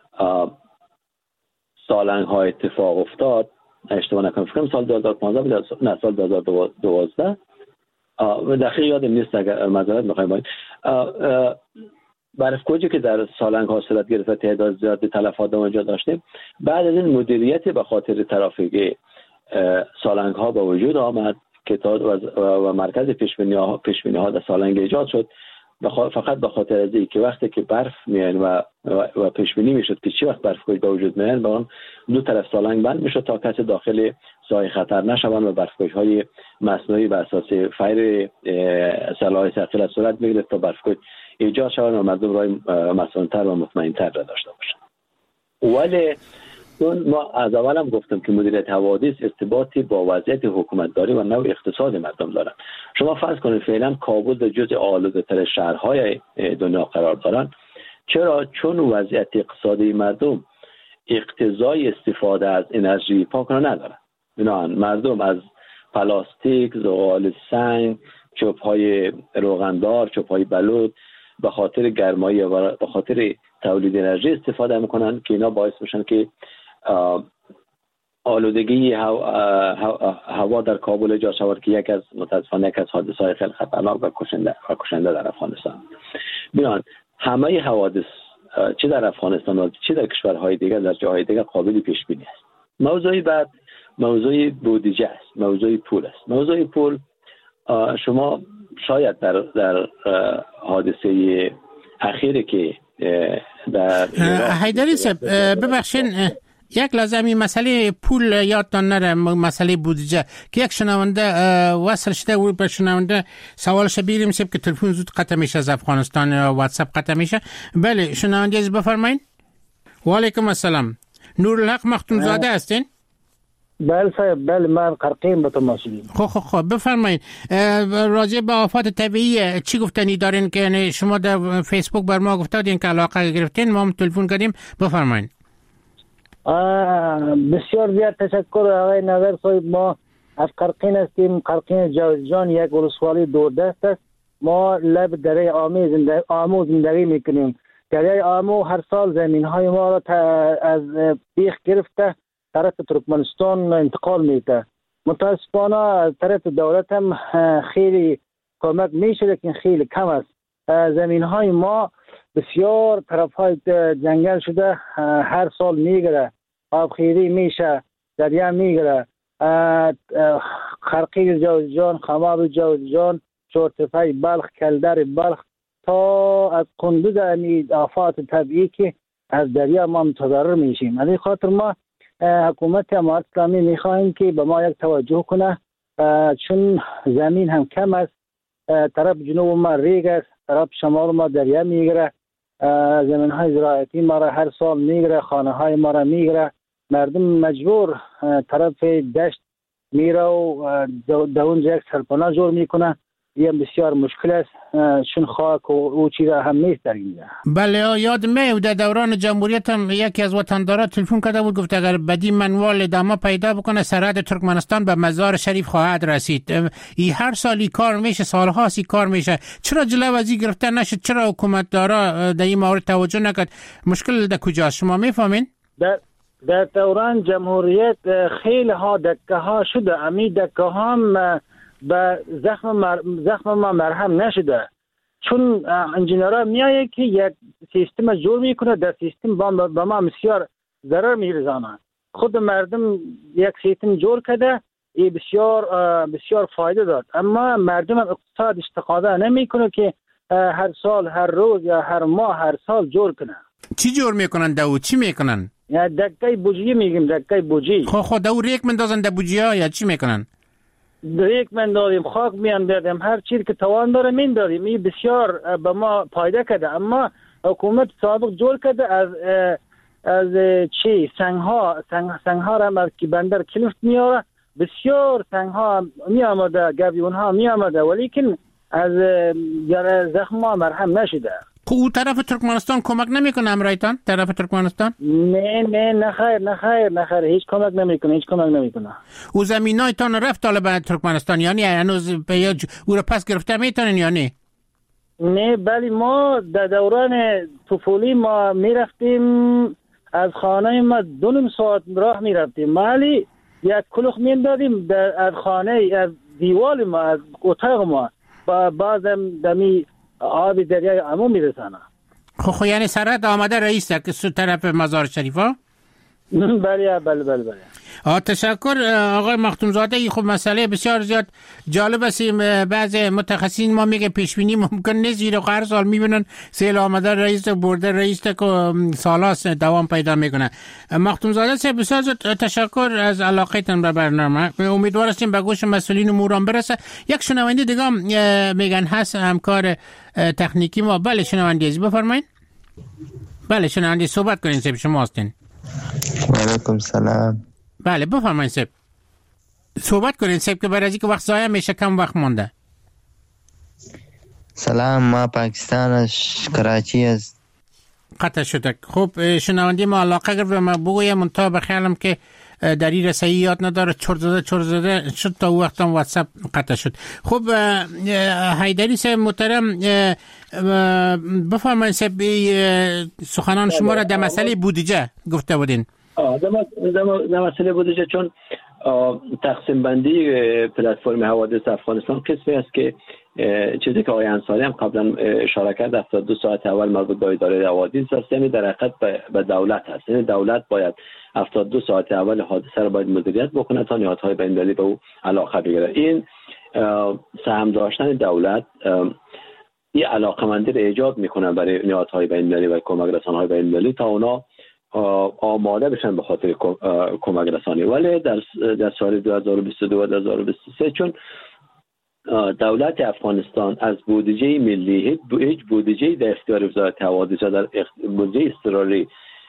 [SPEAKER 6] سالنگ ها اتفاق افتاد، اشتباه نکنم فکر کنم سال 2015 بود، نه سال 2012 و دقیق یادم نیست، اگر معذرت می‌خوایم. برف‌کوچی که در سالنگ ها صورت گرفت و تعداد زیادی تلفات اونجا داشتیم، بعد از این مدیریت به خاطر ترافیک سالنگ ها به وجود آمد که و مرکز پیشبینی ها در سالنگ ایجاد شد، فقط به خاطر از اینکه وقتی که برف میان و پیش بینی میشد که چی وقت برف کوچ به وجود میان، با اون دو طرف سالنگ بند میشد تا کسی داخل ساحه خطر نشوند و برف کوچ های مصنوعی به اساس فیر سلاح ثقیل صورت میگرفت تا برف کوچ ایجاد شوند و مردم راه مسئول‌تر و مطمئن‌تر را داشته باشند. ولی ما از اول هم گفتم که مدیریت حوادث ارتباطی با وضعیت حکومتداری و نوع اقتصاد مردم دارن. شما فرض کنید فعلا کابل در جزء آلوده‌تر شهرهای دنیا قرار دارن. چرا؟ چون وضعیت اقتصادی مردم اقتضای استفاده از انرژی پاک را ندارن. بنابراین مردم از پلاستیک، زغال سنگ، چوب‌های روغندار، چوب‌های بلوط به خاطر گرمایی و به خاطر تولید انرژی استفاده میکنن که اینا باعث میشن که آلودگی هوا در کابل ایجاد شود که متاسفانه یک از حادثه‌های خیلی خطرناک و کشنده در افغانستان. بنابراین همه حوادث چه در افغانستان و چه در کشورهای دیگر در جاهای دیگر قابل پیش بینی است. موضوع بعد موضوع بودجه است، موضوع پول است. موضوع پول شما شاید در حادثه اخیری که در
[SPEAKER 4] حیدری صاحب ببخشین یک لازمی مسئله پول یادتان نره، مسئله بودجه که یک شنونده وصل شده و به شنونده سوالش بیریم سب که تلفن زود قطع میشه از افغانستان، واتساپ قطع میشه. بله شنونده از بفرمایید. و علیکم السلام. نورالحق مختوم زاده هستین؟
[SPEAKER 8] بله صاحب، بله من قرقیم به تماشایی.
[SPEAKER 4] خب بفرمایید راجع به آفات طبیعی چی گفتنی دارین که شما در فیسبوک بر ما گفتادین که علاقه گرفتین، ما هم تلفن کردیم، بفرمایید.
[SPEAKER 8] بسیار زیاد تشکر آقای نظر صاحب. ما از قرقین هستیم. قرقین جوزجان یک ولسوالی دوردست است. ما لب دره آمو زندگی میکنیم. دره آمو هر سال زمین های ما را از بیخ گرفته طرف ترکمنستان انتقال میده. متاسفانه از طرف دولت هم خیلی کمک میشه لیکن خیلی کم است. زمین های ما بسیار طرف های جنگل شده، هر سال میگره، آبخیری میشه، دریا میگره. خرقی جوزجان، خماب جوزجان، چورتفای بلخ، کلدر بلخ تا از قندوز آفات طبیعی که از دریا ما متضرر میشیم. از این خاطر ما حکومت امارات اسلامی میخواهیم که به ما یک توجه کنه، چون زمین هم کم است. طرف جنوب ما ریگ است، طرف شمال ما دریا میگیره، زمین های زراعتی ما را هر سال میگیره، خانه های ما را میگیره. مردم مجبور طرف دشت میره و در اونجا یک سرپناه جور میکنه. یه بسیار مشکل است، چون خاک و او چیز هم نیست در اینجا.
[SPEAKER 4] بله، یاد در دوران جمهوریت هم یکی از وطندارا تلفن کرده بود، گفت اگر بدی منوال ادامه پیدا بکنه سرحد ترکمنستان به مزار شریف خواهد رسید. این هر سالی کار میشه، سالهاست کار میشه. چرا جلو از این گرفته نشد؟ چرا حکومت دارا در این مورد توجه نکرد؟ مشکل در کجاست شما میفهمین؟
[SPEAKER 8] در دوران جمهوریت خیلی ها دکه ها شده، امی دکه هم به زخم ما مرهم نشده، چون انجینرها میایه که یک سیستم جور میکنه، در سیستم با ما بسیار ضرر میرسانه. خود مردم یک سیستم جور کرده، این بسیار فایده داد، اما مردم اقتصاد استفاده نمیکنه که هر سال، هر روز یا هر ماه، هر سال جور کنه.
[SPEAKER 4] چی جور میکنن داو؟ چی میکنن؟
[SPEAKER 8] یا دکه بوجی میگیم، دکه بوجی.
[SPEAKER 4] خود داو ریک مندازن در بوجی ها یا چی میکنن؟
[SPEAKER 8] ریک من داریم، خاک میاندازیم، هر چیز که توان داره من داریم. این بسیار به ما پایده کرده، اما حکومت سابق جور کرده از چی سنگها را که بندر کلفت میاره، بسیار سنگها می آمده، گویون ها می آمده، ولیکن از زخم ما مرهم نشده.
[SPEAKER 4] او طرف ترکمنستان کمک نمیکنه امرایتان؟ طرف ترکمنستان؟
[SPEAKER 8] نه خیر هیچ کمک نمیکنه.
[SPEAKER 4] او زمینایتان رفت طالب ترکمنستان، یعنی هنوز او را پس گرفته میتونن یا نه؟
[SPEAKER 8] نه بلی، ما در دوران طفولی ما میرفتیم از خانه ما 2.5 ساعت راه میرفتیم، مالی یک کلوخ میندادیم از خانه، از دیوال ما، از اتاق ما، بعضم دمی آب دریای عمو میرسانه.
[SPEAKER 4] خب یعنی سرحد آمده رئیس که طرف مزار شریف ها؟
[SPEAKER 8] بله.
[SPEAKER 4] تشکر آقای مختومزاده. خب مسئله بسیار زیاد جالب است. بعض متخصصین ما میگه پیش بینی ممکن نیست، زیرا هر سال میبینن سیل آمده رئیس برده رئیس که سالاست دوام پیدا میکنه. مختومزاده صاحب بسیار زیاد تشکر از علاقتون به برنامه. امیدوار هستیم به گوش مسئولین اموران برسه. یک شنونده دیگه میگن هست همکار تکنیکی ما. بله شنونده عزیز بفرمایید. بله شنونده صحبت کنین صاحب، شما هستین.
[SPEAKER 9] وعلیکم سلام.
[SPEAKER 4] بله بفرمایید صاحب، صحبت کنین صاحب که برای اینکه وقت ضایع میشه، کم وقت مونده.
[SPEAKER 9] سلام، ما پاکستان از کراچی است.
[SPEAKER 4] قطع شده. خب شنونده ما علاقه گرفت و ما بگویم منتها بخیالم که در این رسایی یاد نداره، چرت زده شد تا وقت هم واتساپ قطع شد. خب حیدری صاحب محترم بفرمایید صاحب، سخنان شما را در مسئله بودجه گفته بودین.
[SPEAKER 6] در مسئله بودجه، چون تقسیم بندی پلتفرم حوادث افغانستان قسمی است که چیزی که آقای انصاری هم قبلا اشاره کرد 72 ساعت اول مربوط به اداره حوادث است، یعنی در حقیقت به دولت هست. یعنی دولت باید 72 ساعت اول حادثه را باید مدیریت بکنه تا نهادهای بین‌المللی به او علاقه بگیره. این سهم داشتن دولت این علاقه‌مندی را ایجاد میکنه برای نهادهای بین‌المللی و کمک رسانه‌های بین‌المللی تا اونا آماده بشن به خاطر کمک رسانی. ولی در سال 2022 و 2023 چون دولت افغانستان از بودجه ملی هیچ بودجه در اختیار وزارت حوادث یا در بودجه اضطراری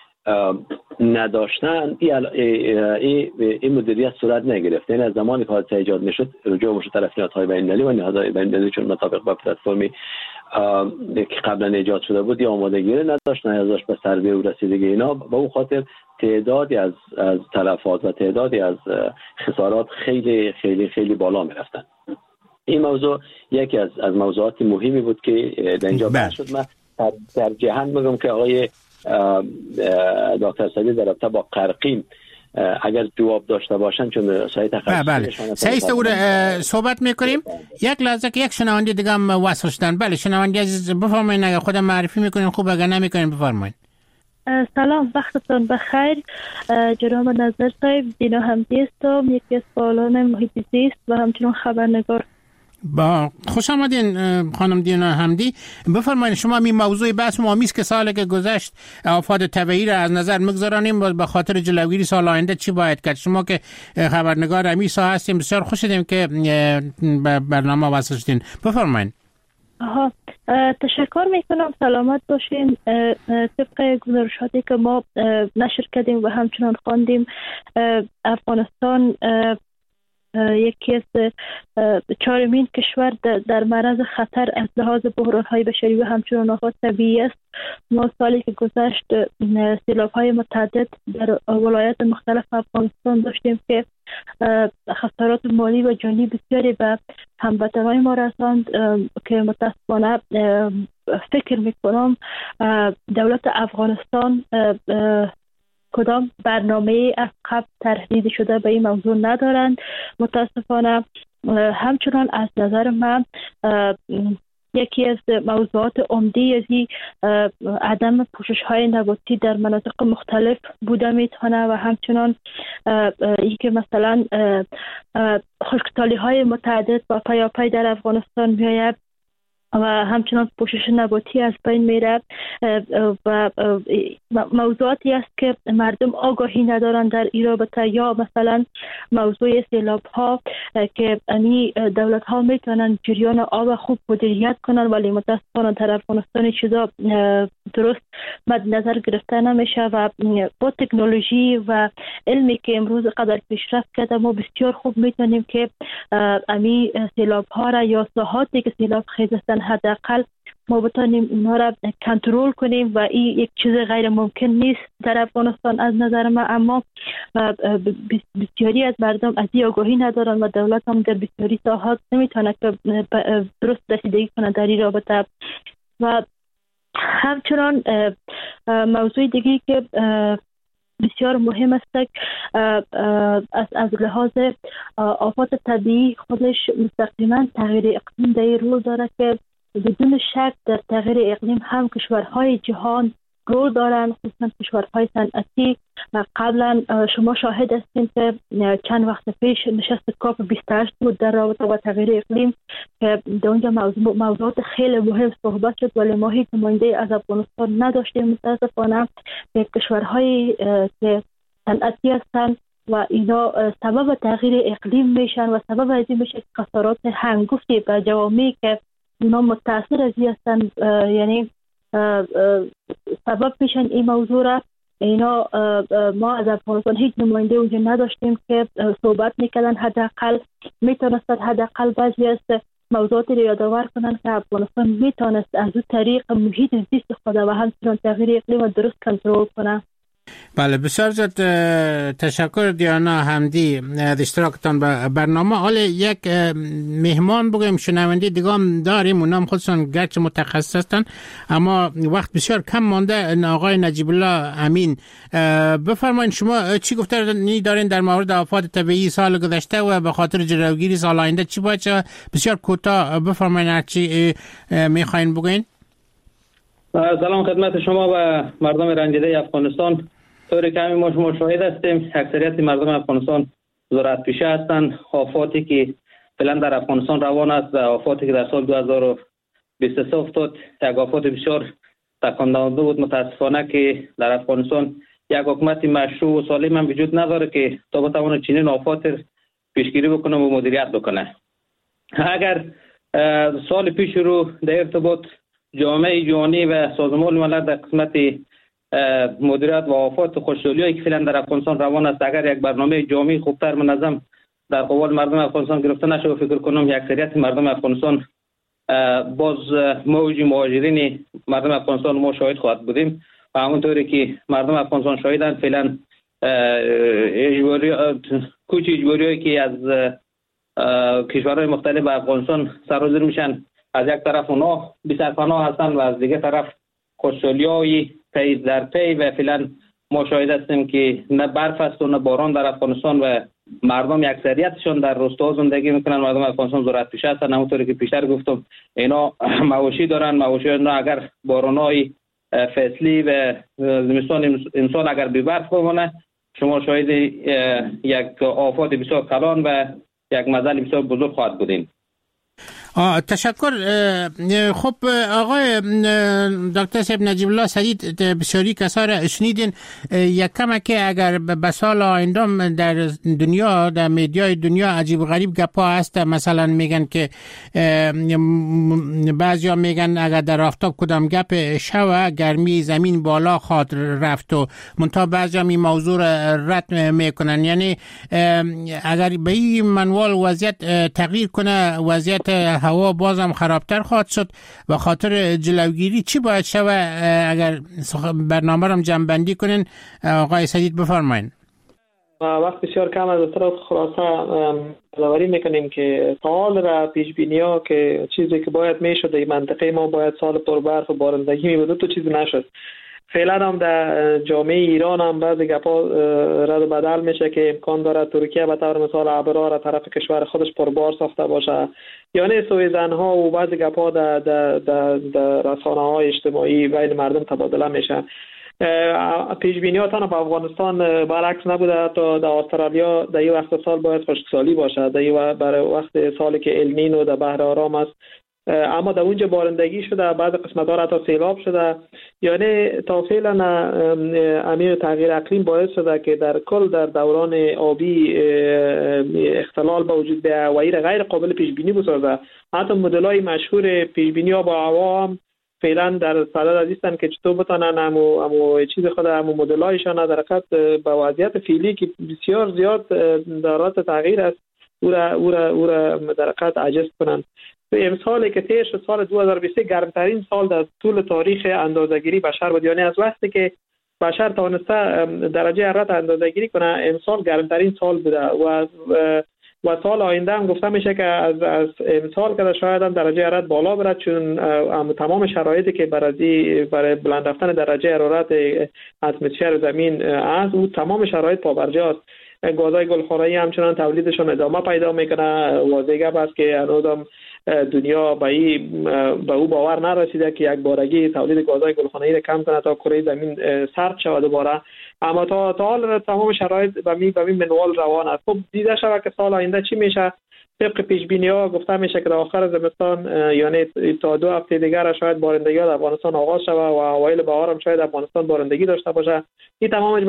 [SPEAKER 6] نداشتن، این مدیریت صورت نگرفت. یعنی از زمانی که حادثه ایجاد میشد رجوع میشد طرف نهادهای بین‌المللی و نهادهای بین‌المللی چون مطابق با پلتفرمی که قبلا ایجاد شده بود یا آمادگی نداشت، نیازش به سروی و رسیدگی اینا، به اون خاطر تعدادی از تلفات و تعدادی از خسارات خیلی خیلی خیلی بالا میرفتن. این موضوع یکی از موضوعات مهمی بود که در اینجا بحث شد. من در جهان میگم که آقای دکتر سعیدی در رابطه با قرقین اگر جواب داشته باشن، چون سایت تخصصیشون
[SPEAKER 4] سعید او صحبت میکنیم. یک لحظه که یک شنونده دیگه هم وصل شدن. بله شنونده عزیز بفرمایید، اگر خودم معرفی میکنین خوب، اگر نمیکنین بفرمایید.
[SPEAKER 10] سلام، وقتتون بخیر. جناب نظر صاحب، دینا همتی هستم، یکی از فعالان محیط زیست و همچنین خبرنگار.
[SPEAKER 4] با خوش آمدین خانم دینا حمدی. بفرمایید شما می موضوع بحث ما است که سالی که گذشت آفات طبیعی را از نظر میگذارانیم و به خاطر جلوگیری سال آینده چی باید کرد. شما که خبرنگار امیسا هستیم بسیار خوش شدیم که به برنامه وصل شدین. بفرمایید.
[SPEAKER 10] تشکر میکنم. سلامت باشین. طبق گزارشاتی که ما نشر کردیم و همچنان خواندیم، افغانستان یکی از چهارمین کشور در معرض خطر از لحاظ بحران‌های بشری و همچنان آفات طبیعی است. ما سالی که گذشت سیلاب‌های متعدد در ولایات مختلف افغانستان داشتیم که خسارات مالی و جانی بسیاری به هموطنان ما رساند که متاسفانه فکر میکنم دولت افغانستان کدام برنامه از قبل تحریز شده به این موضوع ندارند. متاسفانه همچنان از نظر من یکی از موضوعات عمده از عدم پوشش‌های نباتی در مناطق مختلف بوده میتونه و همچنان ای که مثلا خشکسالی‌های متعدد و پیاپی در افغانستان میآید و همچنان پوشش نباتی از بین میره و موضوعاتی است که مردم آگاهی ندارند در این رابطه، یا مثلا موضوع سیلاب ها که دولت ها میتونن جریان آب خوب مدیریت کنن، ولی متاسفانه در افغانستان چیزا درست مد نظر گرفته نمیشه و با تکنولوژی و علمی که امروز قدر پیشرفت کرده ما بسیار خوب میتونیم که سیلاب ها را یا ساحاتی که سیلاب خیز هستند حداقل ما بتانیم اونها را کنترل کنیم و این یک چیز غیر ممکن نیست در افغانستان از نظر من، اما بسیاری از مردم از این آگاهی ندارن و دولت هم در بسیاری ساحات نمیتونه که درست رسیدگی کنه در این رابطه. و همچنان موضوع دیگه که بسیار مهم است از لحاظ آفات طبیعی خودش مستقیما تغییر اقلیم در رول داره که بدون شک در تغییر اقلیم هم کشورهای جهان رول دارند، خصوصا کشورهای صنعتی. قبلا شما شاهد هستید که چند وقت پیش نشست کاپ 28 بود در رابطه با تغییر اقلیم که در اونجا موضوعات خیلی مهم صحبت شد، ولی ما هیچ نماینده از افغانستان نداشتیم متاسفانه. کشورهای که صنعتی هستند و اینا سبب تغییر اقلیم میشن و سبب از این میشه خسارات هنگفتی به جوامعی که اونا متاثر از این هستند، یعنی سبب میشن این موضوع را. اینا ما از افغانستان هیچ نماینده اونجا نداشتیم که صحبت میکردن، حداقل میتونستد حداقل بعضی از موضوعاتی را یادآور کنن که افغانستان میتونست از اون طریق محیط زیست خود و همچنان تغییر اقلیم و درست کنترل کنه.
[SPEAKER 4] بله بسیار زیاد تشکر دیانا حمدی از اشتراکتان به برنامه. حالا یک مهمان بگویم شنونده دیگه هم داریم، اونام خودشون گرچه متخصص هستن اما وقت بسیار کم مانده. آقای نجیب الله امین، بفرمایید شما چی گفته دارین در مورد آفات طبیعی سال گذشته و به خاطر جلوگیری سال آینده چی باید؟ بسیار کوتاه بفرمایید هر چی میخواین بگوین.
[SPEAKER 7] سلام خدمت شما و مردم رنجیده افغانستان. طوری که همین ما شاهد هستیم اکثریت مردم افغانستان ذرت پیشه هستند. آفاتی که فعلا در افغانستان روان است و آفاتی که در سال 2023 افتاد یک آفات بسیار تکان دهنده بود. متاسفانه که در افغانستان یک حکومت مشروع و سالم هم وجود نداره که تا بتواند چنین آفات پیشگیری بکنه و مدیریت بکنه. اگر سال پیش رو در ارتباط جامعه جهانی و سازمان ملل در قسمت مدیریت و آفات خشکسالی‌هایی که فعلا در افغانستان روان است اگر یک برنامه جامعی خوبتر منظم در قبال مردم افغانستان گرفته نشه و فکر کنم یک اکثریت مردم افغانستان باز موج مهاجرین مردم افغانستان ما شاهد خواهد بودیم و همونطوری که مردم افغانستان شاهدند فعلا کوچ اجباری‌هایی که از کشورهای مختلف افغانستان سرازیر میشن، از یک طرف اونا بی سرپناه هستن و از دیگه طرف خشکسالی‌های پی در پی و فعلا ما شاهد هستیم که نه برف است و نه باران در افغانستان و مردم اکثریتشون در روستاها زندگی میکنن. مردم افغانستان ذرت پیشه هستن، همونطوری که پیشتر گفتم اینا مواشی دارن. مواشی اینا اگر باران‌های فصلی و زمستان امسال اگر بی برف بمونه شما شاهد یک آفات بسیار کلان و یک مزل بسیار بزرگ خواهد بودین.
[SPEAKER 4] تشکر. خب آقای دکتر صاحب نجیب الله سدید، بسیاری کسا را شنیدین. یک کمه که اگر به سال آینده در دنیا، در میدیای دنیا عجیب و غریب گپا هست، مثلا میگن که بعضیا میگن اگر در آفتاب کدام گپ شوه گرمی زمین بالا خواهد رفت و منتها بعضیا می موضوع رد میکنن. یعنی اگر به این منوال وضعیت تغییر کنه، وضعیت هوا بازم خرابتر خواهد شد. و خاطر جلوگیری چی باید شوه؟ اگر برنامه رو جمع بندی کنین آقای سدید بفرمایین.
[SPEAKER 5] وقت بسیار کم از طرف خلاصه یادآوری میکنیم که سال را پیش بینی ها که چیزی که باید میشد در منطقه ما باید سال پربرف و بارندگی میبود، تو چیزی نشد. فعلا هم در جامعه ایران هم بعضی گپا رد و بدل میشه که امکان داره ترکیه به طور مثال ابرها را طرف کشور خودش پربار ساخته باشه، یعنی سویزن ها و بعضی گپا در رسانه های اجتماعی بین مردم تبادله میشه. پیش بینی ها تنها به افغانستان برعکس نبوده. تا در استرالیا در این وقت سال باید خشکسالی باشه، برای وقت سالی که النینو در بحر آرام است، اما در اونجا بارندگی شده، بعض قسمت ها حتی سیلاب شده. یعنی تا فعلا امیر تغییر اقلیم باعث شده که در کل در دوران آبی اختلال به وجود بیاید و این غیر قابل پیش بینی بسازه. حتی مدل های مشهور پیش بینی ها با هوا هم فعلا در صدد هستند که چطور بتونن همو چیز خود همو مدل هایشان در حقیقت با وضعیت فعلی که بسیار زیاد در حالت تغییر است او را در حقیقت عجز کنند. امسالی که تیر شد، سال 2023 گرمترین سال در طول تاریخ اندازه‌گیری بشر بود. یعنی از وقتی که بشر توانسته درجه حرارت اندازه‌گیری کنه، امسال گرمترین سال بوده و سال آینده هم گفته میشه که از امسال که شاید هم درجه حرارت بالا بره، چون تمام شرایطی که برای بلند رفتن درجه حرارت اتمسفر زمین است، او تمام شرایط پابرجا است. گازهای گلخانه‌ای همچنان تولیدشون ادامه پیدا میکنه. واضح گپ است که هنوزم دنیا به او باور نرسیده که یک بارگی تولید گازهای گلخانه‌ای را کم کنه تا کره زمین سرد شود دوباره. اما تا حال تمام شرایط به این منوال روان است. خب دیده شود که سال آینده چی میشه. طبق پیش بینی ها گفته میشه که در آخر زمستان، یعنی تا 2 هفته دیگر شاید بارندگی در افغانستان آغاز شود و اوایل بهار هم شاید افغانستان بارندگی داشته باشه. این تمامش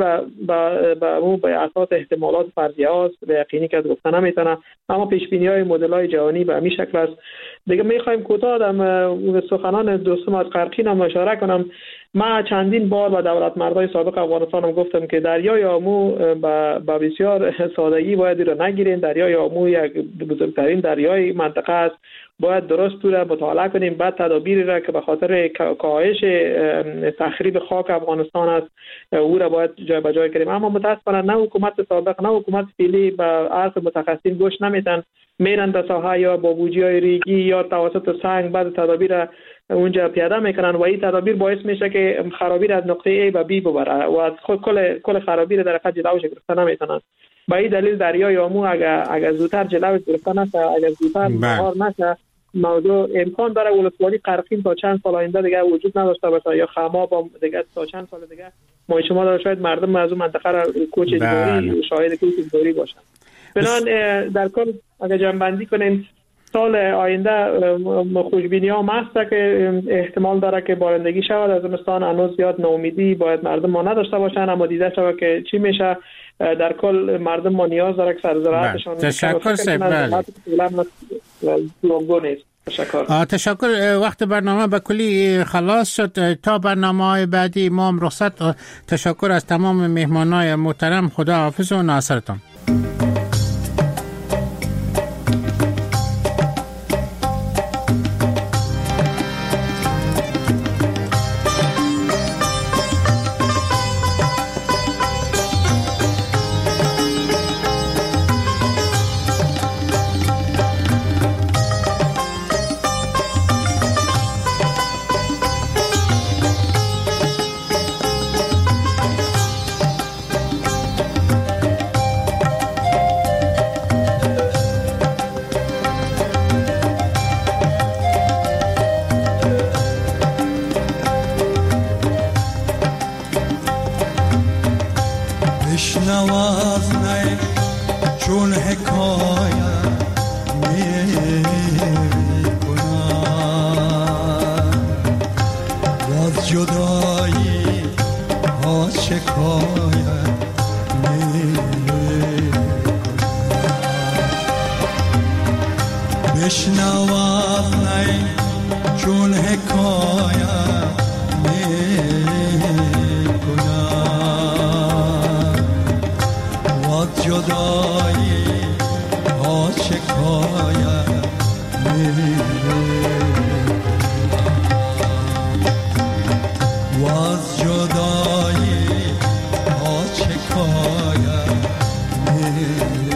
[SPEAKER 5] به اساس احتمالات فرضیه است، به یقینی که گفته نمیتونه. اما پیش بینی های مدل های جهانی به همین شکل است. دیگه میخوایم کوتاه در سخنان دوستم از قرقین هم اشاره کنم. ما چندین بار به دولت مردای سابق افغانستان هم گفتم که دریای آمو با بسیار سادگی باید رو نگیریم. دریای آمو یک بزرگترین دریای منطقه است، باید درست تو را مطالعه کنیم، بعد تدابیری را که به خاطر کاهش تخریب خاک افغانستان است او را باید جای به جای کنیم. اما متاسفانه نه حکومت سابق نه حکومت فعلی به عرض متخصصین گوش نمیدن، میرن در ساحه یا با بوجی‌های ریگی یا توسط سنگ بعد تدابیر اونجا پیاده میکنن و این تدابیر باعث میشه که خرابی از نقطه A به B ببره و کل خرابی در حقیقت جلوش گرفته نمیتونن. به این دلیل دریای آمو اگر زودتر جلوش گرفته نشه، اگر زودتر مهار نشه، موضوع امکان داره ولسوالی قرقین تا چند سال آینده دیگه وجود نداشته باشه، یا خماب هم دیگه تا چند سال دیگه ما شما داره شاید مردم از اون منطقه را کوچ اجباری شاهد کوچ اجباری باشن. بنان در کل اگر جمع‌بندی کنیم، سال آینده خوشبینی ها هست که احتمال داره که بارندگی شود. از زمستان هنوز زیاد ناامیدی باید مردم ما نداشته باشن، اما دیده شود که چی میشه. در کل مردم ما نیاز داره که سرزراعتشان
[SPEAKER 4] تشکر سیبل. تشکر. وقت برنامه به کلی خلاص شد. تا برنامه های بعدی ما هم رخصت. تشکر از تمام مهمانای محترم. خدا حافظ و ناصرتان.
[SPEAKER 11] چون حکایت میری جدایی ها شکایت بشنواز ای چون حکایت میکنم و جدایی ها شکایت و از جدایی ها شکایت